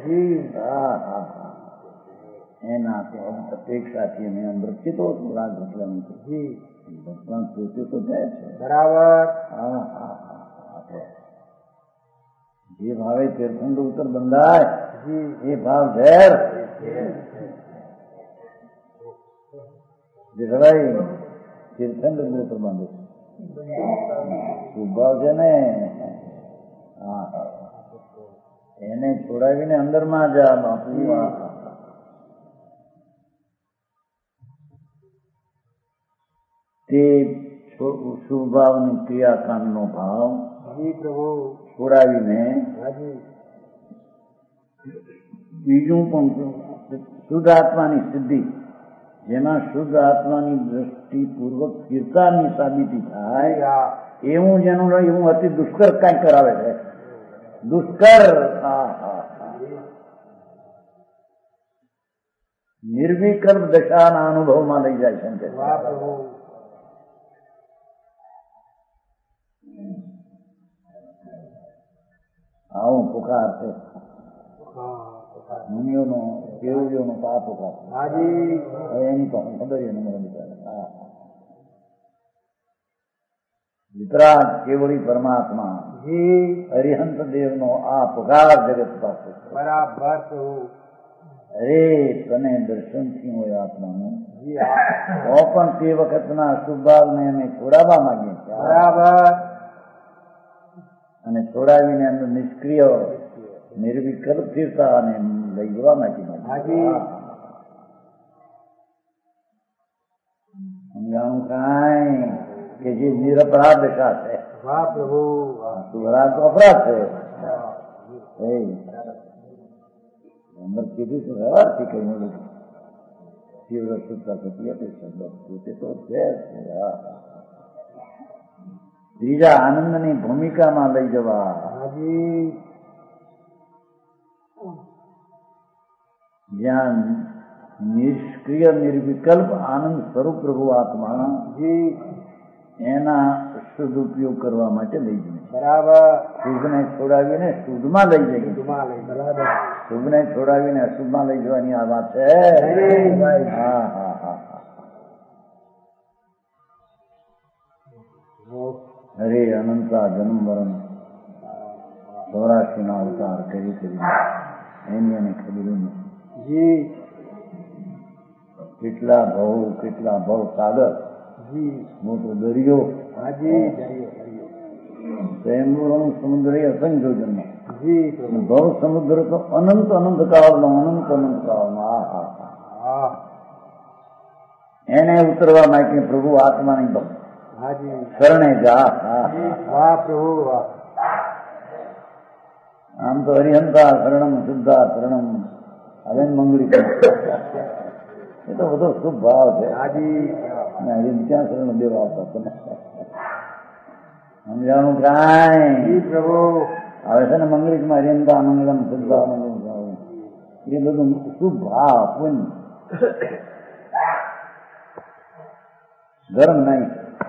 એના તો અપેક્ષાથી અમે અમૃતથી તો રાગ ભગવાન ભગવાન પોતે તો ઝેર છે બરાબર હા હા હા જે ભાવે તીર્થંડ ઉત્તર બંધાય એ ભાવ ઝેર ભાઈ તીર્થંડ ઉત્તર બાંધે શુભ ભાવ છે ને હા એને છોડાવીને અંદરમાં જા બાપુ તે શુભ ભાવની ક્રિયાકાંડનો ભાવ છોડાવીને બીજું પણ શુદ્ધ આત્માની સિદ્ધિ જેમાં શુદ્ધ આત્માની દ્રષ્ટિપૂર્વક સ્થિરતાની સાબિતી થાય એવું જેનું એવું અતિ દુષ્કર કઈ કરાવે છે દુષ્કર નિર્વિકલ્પ દશાના અનુભવમાં લઈ જાય છે આવું પુકાર છે મુનિઓનો કેવડીઓનો આ પુકાર એની તો ખબર વિતરાગ કેવડી પરમાત્મા હરિહંત દેવ નો આ પુકાર જગત પાસે બરાબર અરે તને દર્શન થી હોય આત્માનું તો પણ તે વખતના શુભાવને અમે છોડાવવા માંગીએ છીએ બરાબર અને છોડાવીને અંદર નિષ્ક્રિય નિર્વિકલ્પ સ્થિરતા અને લઈ જવા માંગી સમજાણું કાંઈ કે જે નિરપરાધ દશા છે સુરાગ તો અપરાધ છે અંદર કીધું તો વ્યવહારથી કહ્યું તીવ્ર શુદ્ધતા થતી અપેક્ષા પોતે તો છે ત્રીજા આનંદની ભૂમિકામાં લઈ જવા જ્યાં નિષ્ક્રિય નિર્વિકલ્પ આનંદ સ્વરૂપ પ્રભુ આત્મા એના શુદ્ધ ઉપયોગ કરવા માટે લઈ જઈએ બરાબર શુભને છોડાવીને શુદ્ધમાં લઈ જઈએ શુભને છોડાવીને અશુભમાં લઈ જવાની આ વાત છે હા હા હા હરે અનંતા જન્મ મરણ સૌરાષ્ટ્રના અવતાર કરી કરી એની એને ખબર નથી કેટલા ભવ કેટલા ભવ સાગર મોટો દરિયો સ્વયંભૂ સમુદ્ર એ અસંખ્ય જન્મ ભવ સમુદ્ર તો અનંત અનંત કાળનો અનંત અનંત કાળનો આ હા એને ઉતરવા માટે પ્રભુ આત્માની ભક્ત શરણે જા પ્રભુ આમ તો હરિહંતા શરણમ શુદ્ધા શરણમ હવે મંગળી એ તો બધો શુભ ભાવ છે હરિહંત્યા શરણ દેવ આવતા તમે સમજાણું કાંઈ પ્રભુ હવે છે ને મંગળીમાં હરિહંતા મંગલમ શુદ્ધા મંગલમ એ બધું શુભ ભાવ પુણ્ય ધર્મ નહીં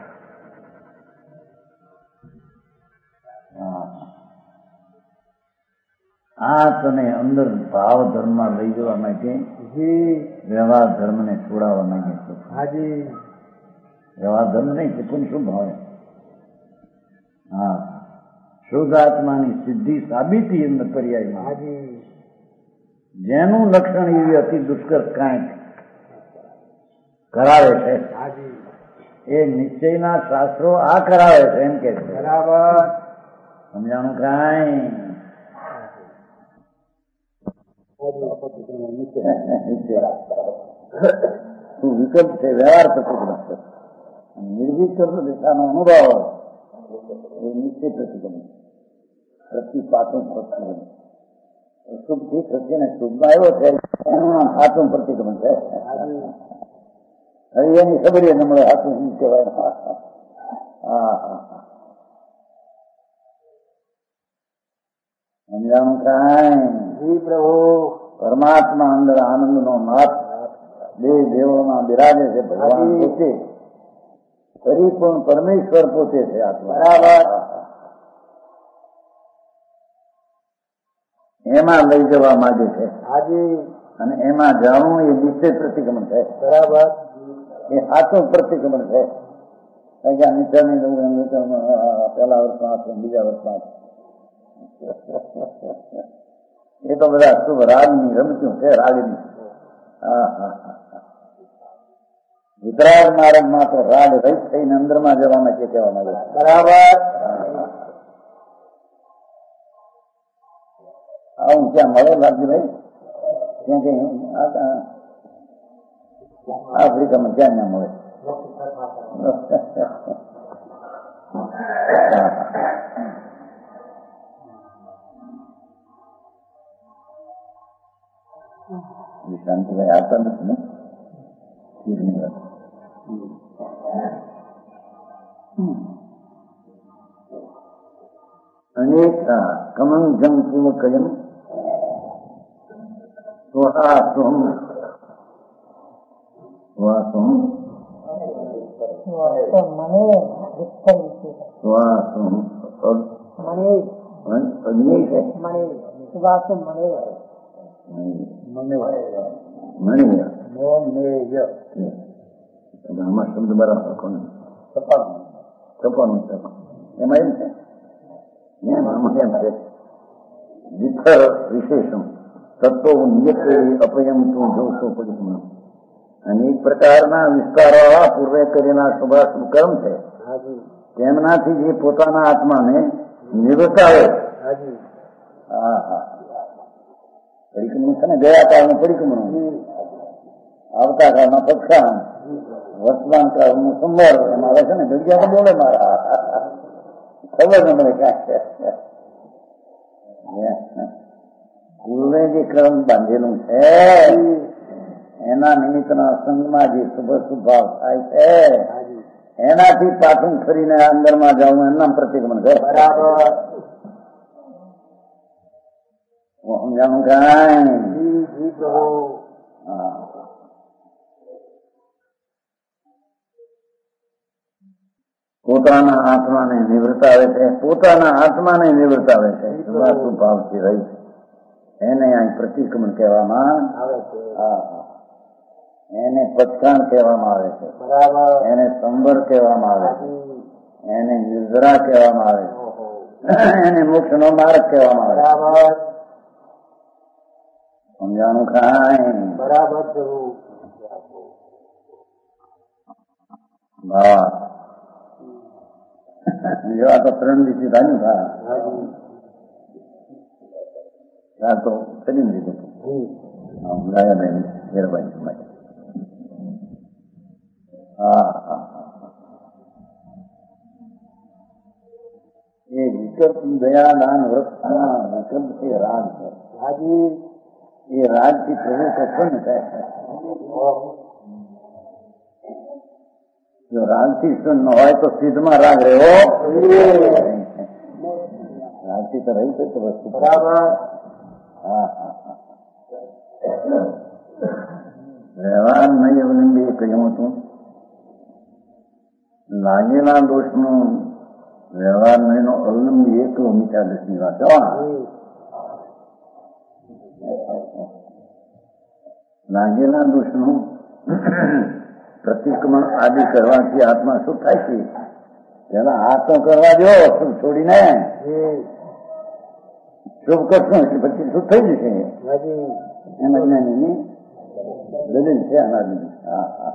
આ તને અંદર ભાવ ધર્મમાં લઈ જવા માટે વ્યવહાર ધર્મ ને છોડાવવા માંગે છે વ્યવહાર ધર્મ નહીં તે પણ શું ભાવે હા શુદ્ધ આત્માની સિદ્ધિ સાબિતી અંદર પર્યાયમાં જેનું લક્ષણ એવી અતિ દુષ્કર કાંઈક કરાવે છે એ નિશ્ચયના શાસ્ત્રો આ કરાવે છે એમ કે છે બરાબર સમજાણું કાંઈ શું વિકલ્પ છે વ્યવહાર પ્રતિક્રમણ નિર્વિકલ્પ દિશાનો અનુભવ એ નિશ્ચય પ્રતિક્રમણ પ્રતિપાતું પ્રતિક્રમણ શુભ થી પ્રત્યેને શુભમાં આવ્યો છે એનું નામ સાચું પ્રતિક્રમણ છે. હવે એની ખબર એ મળે સાચું શું કહેવાય. હા હા સમજાણું કાંઈ પ્રભુ. પરમાત્મા અંદર આનંદ નો નાથ દેવ દેવોમાં બિરાજે છે. ભગવાન પોતે પરિપૂર્ણ પરમેશ્વર પોતે છે આત્મા. બરાબર. એમાં લઈ જવા માંગે છે. હાજી. અને એમાં જાણવું એ નિશ્ચય પ્રતિક્રમણ છે. બરાબર. એ સાચું પ્રતિક્રમણ છે. કારણ કે આ નીચા નહીં જવું પેલા વર્ષમાં બીજા વર્ષમાં એ તો બધા શુભ રાગની રમતું છે. રાગની હા હા હા વિતરાગ માર્ગમાં તો રાગ રહિત થઈને અંદરમાં જવામાં છે કહેવા માંગે. બરાબર. આવું ક્યાં મળે લાગજુભાઈ? ક્યાં કઈ આફ્રિકામાં ક્યાં ના મળે? શાંતિભાઈ આવતા નથી ને ખીરની વાત. અનેક કમં જમ પૂર્વકયમ સ્વહાસુહમ સ્વાસુહમ સ્વાસુહમ અગ્નિ છે. આમાં શબ્દ બરાબર કોને છપાનું એમાં એમ છે એમ છે વિથર વિશેષમ તત્વો નિયતે અપયમ તું જોશો પરિપૂર્ણ. અને એક પ્રકારના વિસ્તારો પૂર્વે કરેલા શુભાશુભ કર્મ છે તેમનાથી જે પોતાના આત્માને નિવસાવે. હા હા પરિક્રમણ છે ને ગયા કાળનું પરિક્રમણ, આવતા કાળમાં પક્ષાણ, વર્તમાન કાળનું સંભાળ. મારે છે ને જગ્યા તો બોલે મારા ખબર ન મળે ક્યાં પૂર્વે જે ક્રમ બાંધેલું છે એના નિમિત્તના સંગમાં જે શુભ શુભાવ થાય છે એનાથી પાછું ફરીને અંદરમાં જવું એમના પ્રતિક્રમણ છે. બરાબર. સમજાણું કાંઈ? પોતાના આત્માને નિવૃત્તાવે છે. પોતાના આત્માને નિવૃત્તાવે છે ભાવથી રહી એને અહીં પ્રતિક્રમણ કહેવામાં આવે છે. એને પક્ષાણ કહેવામાં આવે છે. બરાબર. એને સંવર કહેવામાં આવે છે. એને નિર્જરા કહેવામાં આવે છે. એને મોક્ષ નો માર્ગ કહેવામાં આવે. બરાબર. સમજાણું કાંઈ? બરાબર. હા જો આ તો ત્રણ દિવસથી રાજુ થયા તો કરી લીધું મુલાયાભાઈ હીરાભાઈ. હા હા એ વિકલ્પ દયાદાન વ્રતના વિકલ્પ છે રાગ છે. હાજી એ રાગથી પ્રભુ પ્રસન્ન થાય છે. જો રાગથી ન હોય તો સિદ્ધમાં રાગ રહ્યો રાગથી તો રહી છે વસ્તુ. બરાબર. હા હા હા વ્યવહાર નહીં અવલંબી કહ્યું હતું લાગેલા દોષનું વ્યવહાર નહીં નો અવલંબી એક મીઠા દોષની વાત. લાગેલા દોષનું પ્રતિક્રમણ આદિ કરવાથી આત્મા શું થાય છે? પેલા હાથ તો કરવા દો શુભ છોડીને શુભ કરશું પછી શું થઈ જશે એમ અજ્ઞાનીની દલીલ છે અનાદિની. હા હા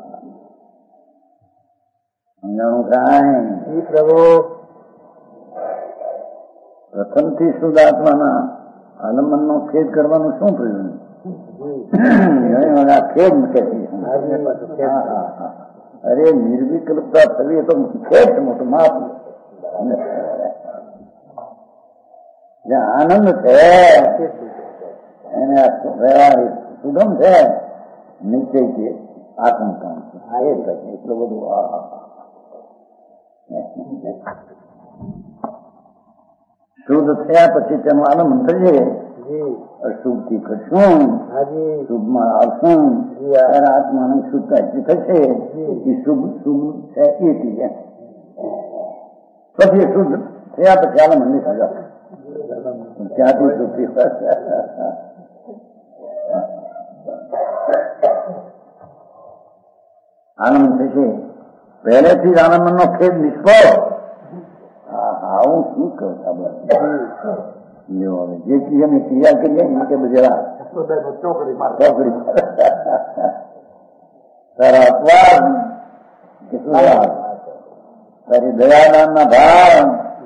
સમજાણું કાંઈ? પ્રભુ પ્રથમથી શુદ્ધ આત્માના આલંબનનો ખેદ કરવાનું શું પ્રયોજન? ખેદ મૂકે છે. અરે નિર્વિકલ્પતા થવી તો ખેદ છે મોટું માપ. જ્યાં આનંદ છે એને વ્યવહારિક સુગમ છે નિશ્ચય છે આત્મકામ છે આ એ કહે એટલું બધું શુદ્ધ થયા પછી તેનું આલમન થશે અશુભ થી ખસવું શુભમાં આવશું ત્યારે આત્માની શુદ્ધતા થશે એ શુભ શુભ છે એ પછી શુદ્ધ થયા પછી આલમન ની સજા ત્યાંથી શુદ્ધિ આનંદ થશે પહેલેથી જ આનંદ નો ખેદ નિષ્ફળ આવું શું કહું જે ક્રિયા ક્રિયા કરીએ ને કે બધા ચોકડી તારા અપવાદ તારી દયાદાન ના ભાવ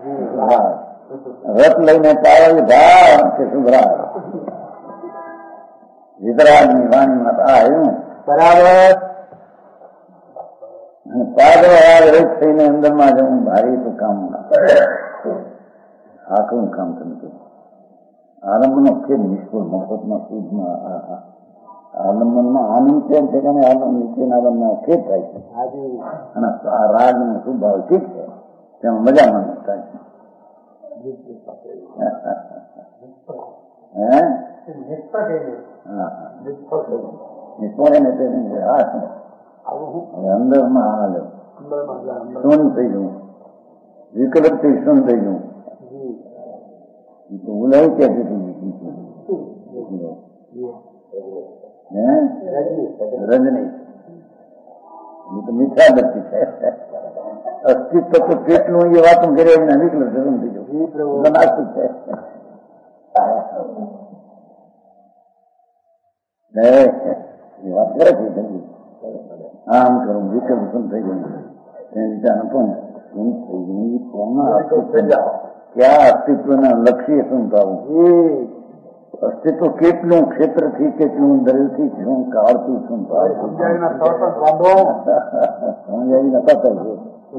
રથ લઈને પાવે ભાવ કે સુધરા વિતરાગ ની વાણી માં આવ્યું બરાબર પાદળ થઈને અંદર માં જવું ભારે તો કામ આખું કામ થતું આલંબનો ખેદ નિષ્ફળ મફતમાં શુદ્ધમાં આલંબનમાં આનંદ કેમ છે કે આલંબ નીચે આલંબનો ખેદ થાય છે અને આ રાગ નો સ્વભાવ ઠીક છે તેમાં મજામાં થાય છે હે નિષ્ફળ એને અંદર માં હાલે શું થઈ જવું વિકલ્પ થી શું થઈ જવું તો બોલાય ક્યાંથી રજની એ તો મીઠા બચી છે અસ્તિત્વ તો કેટલું એ વાતો ઘરે વિકલ્પ શું થઈ જવું નાસ્તિક છે એ વાત કરે છે આમ કરું વિકલ્પ શું થઈ ગયું વિચાર પણ શું થઈ ગયું ક્યાં અસ્તિત્વના લક્ષ્ય શું થવું અસ્તિત્વ કેટલું ક્ષેત્રથી કેટલું દરેકથી શું કાળથી શું થવું સમજાવી નતા કરશે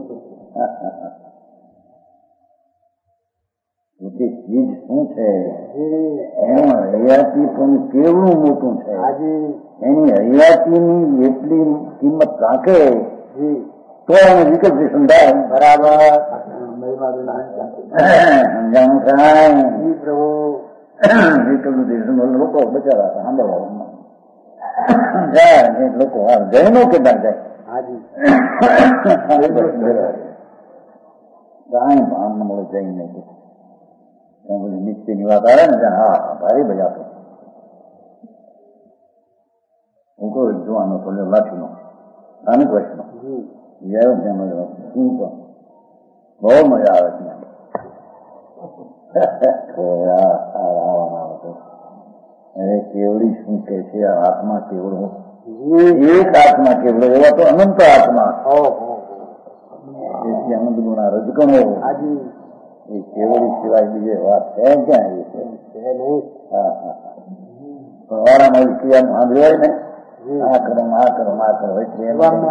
ચીજ શું છે એનું હયાતી પણ કેવડું મોટું છે એની હયાતીની એટલી કિંમત રાખે તો એને વિકલ્પ સમજાય બરાબર સમજાણું થાય પ્રભુ વિકલ્પ લોકો બચારા સાંભળવા જાય લોકો જૈનો કેટલા જાય ભાન મળે જઈને નિશ્ચયની વાત આવે ને હા ભારે બજાતો હું કહું જોવાનો થોડો લાઠીનો સ્થાનિક વર્ષનો આવ્યો ત્યાં શું પણ બહુ મજા આવે છે અરે કેવડી શું કે છે આત્મા કેવડો એક આત્મા કેવડો એવા તો અનંત આત્મા એથી અનંત ગુણા રજગણો એ કેવડી સિવાય બીજે વાત છે ક્યાં એ છે હા હા વાળામાં ક્રિયા સાંભળ્યો ને આ કરો આ કરો આ કરો એટલે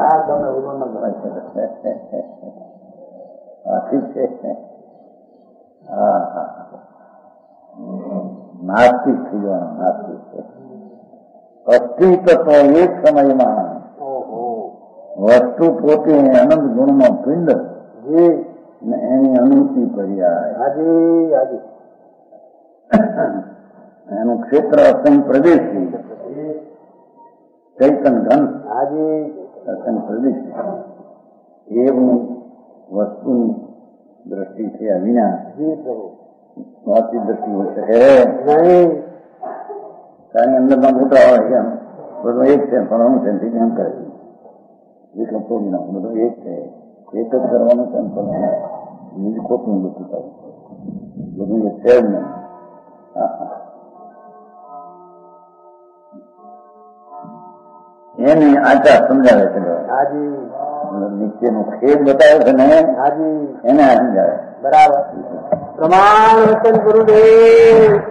ઠીક છે હા હા નાસ્તિક થઈ જવાનું નાસ્તિક અસ્તિત્વ તો એક સમયમાં વસ્તુ પોતે અનંત ગુણમાં પિંડ એની અનુભૂતિ પર્યાય એનું ક્ષેત્ર અસંગ પ્રદેશી ચૈતન ઘન અસંગ પ્રદેશી એવું વસ્તુની દ્રષ્ટિ થયા વિના વાતચીત દ્રષ્ટિ હોય શકે કારણ અંદરમાં મોટા હોય એમ બધું એક છે ફળવાનું છે એમ કરે છે વિકલ્પ તોડી નાખું બધું એક છે એક જ કરવાનું છે બીજું ખોટું બધું થાય બધું એ છે જ નહીં એની આચાર સમજાવે છે નીચેનું ખેદ બતાવે છે ને એને સમજાવે બરાબર પ્રમાણ વચન ગુરુદેવ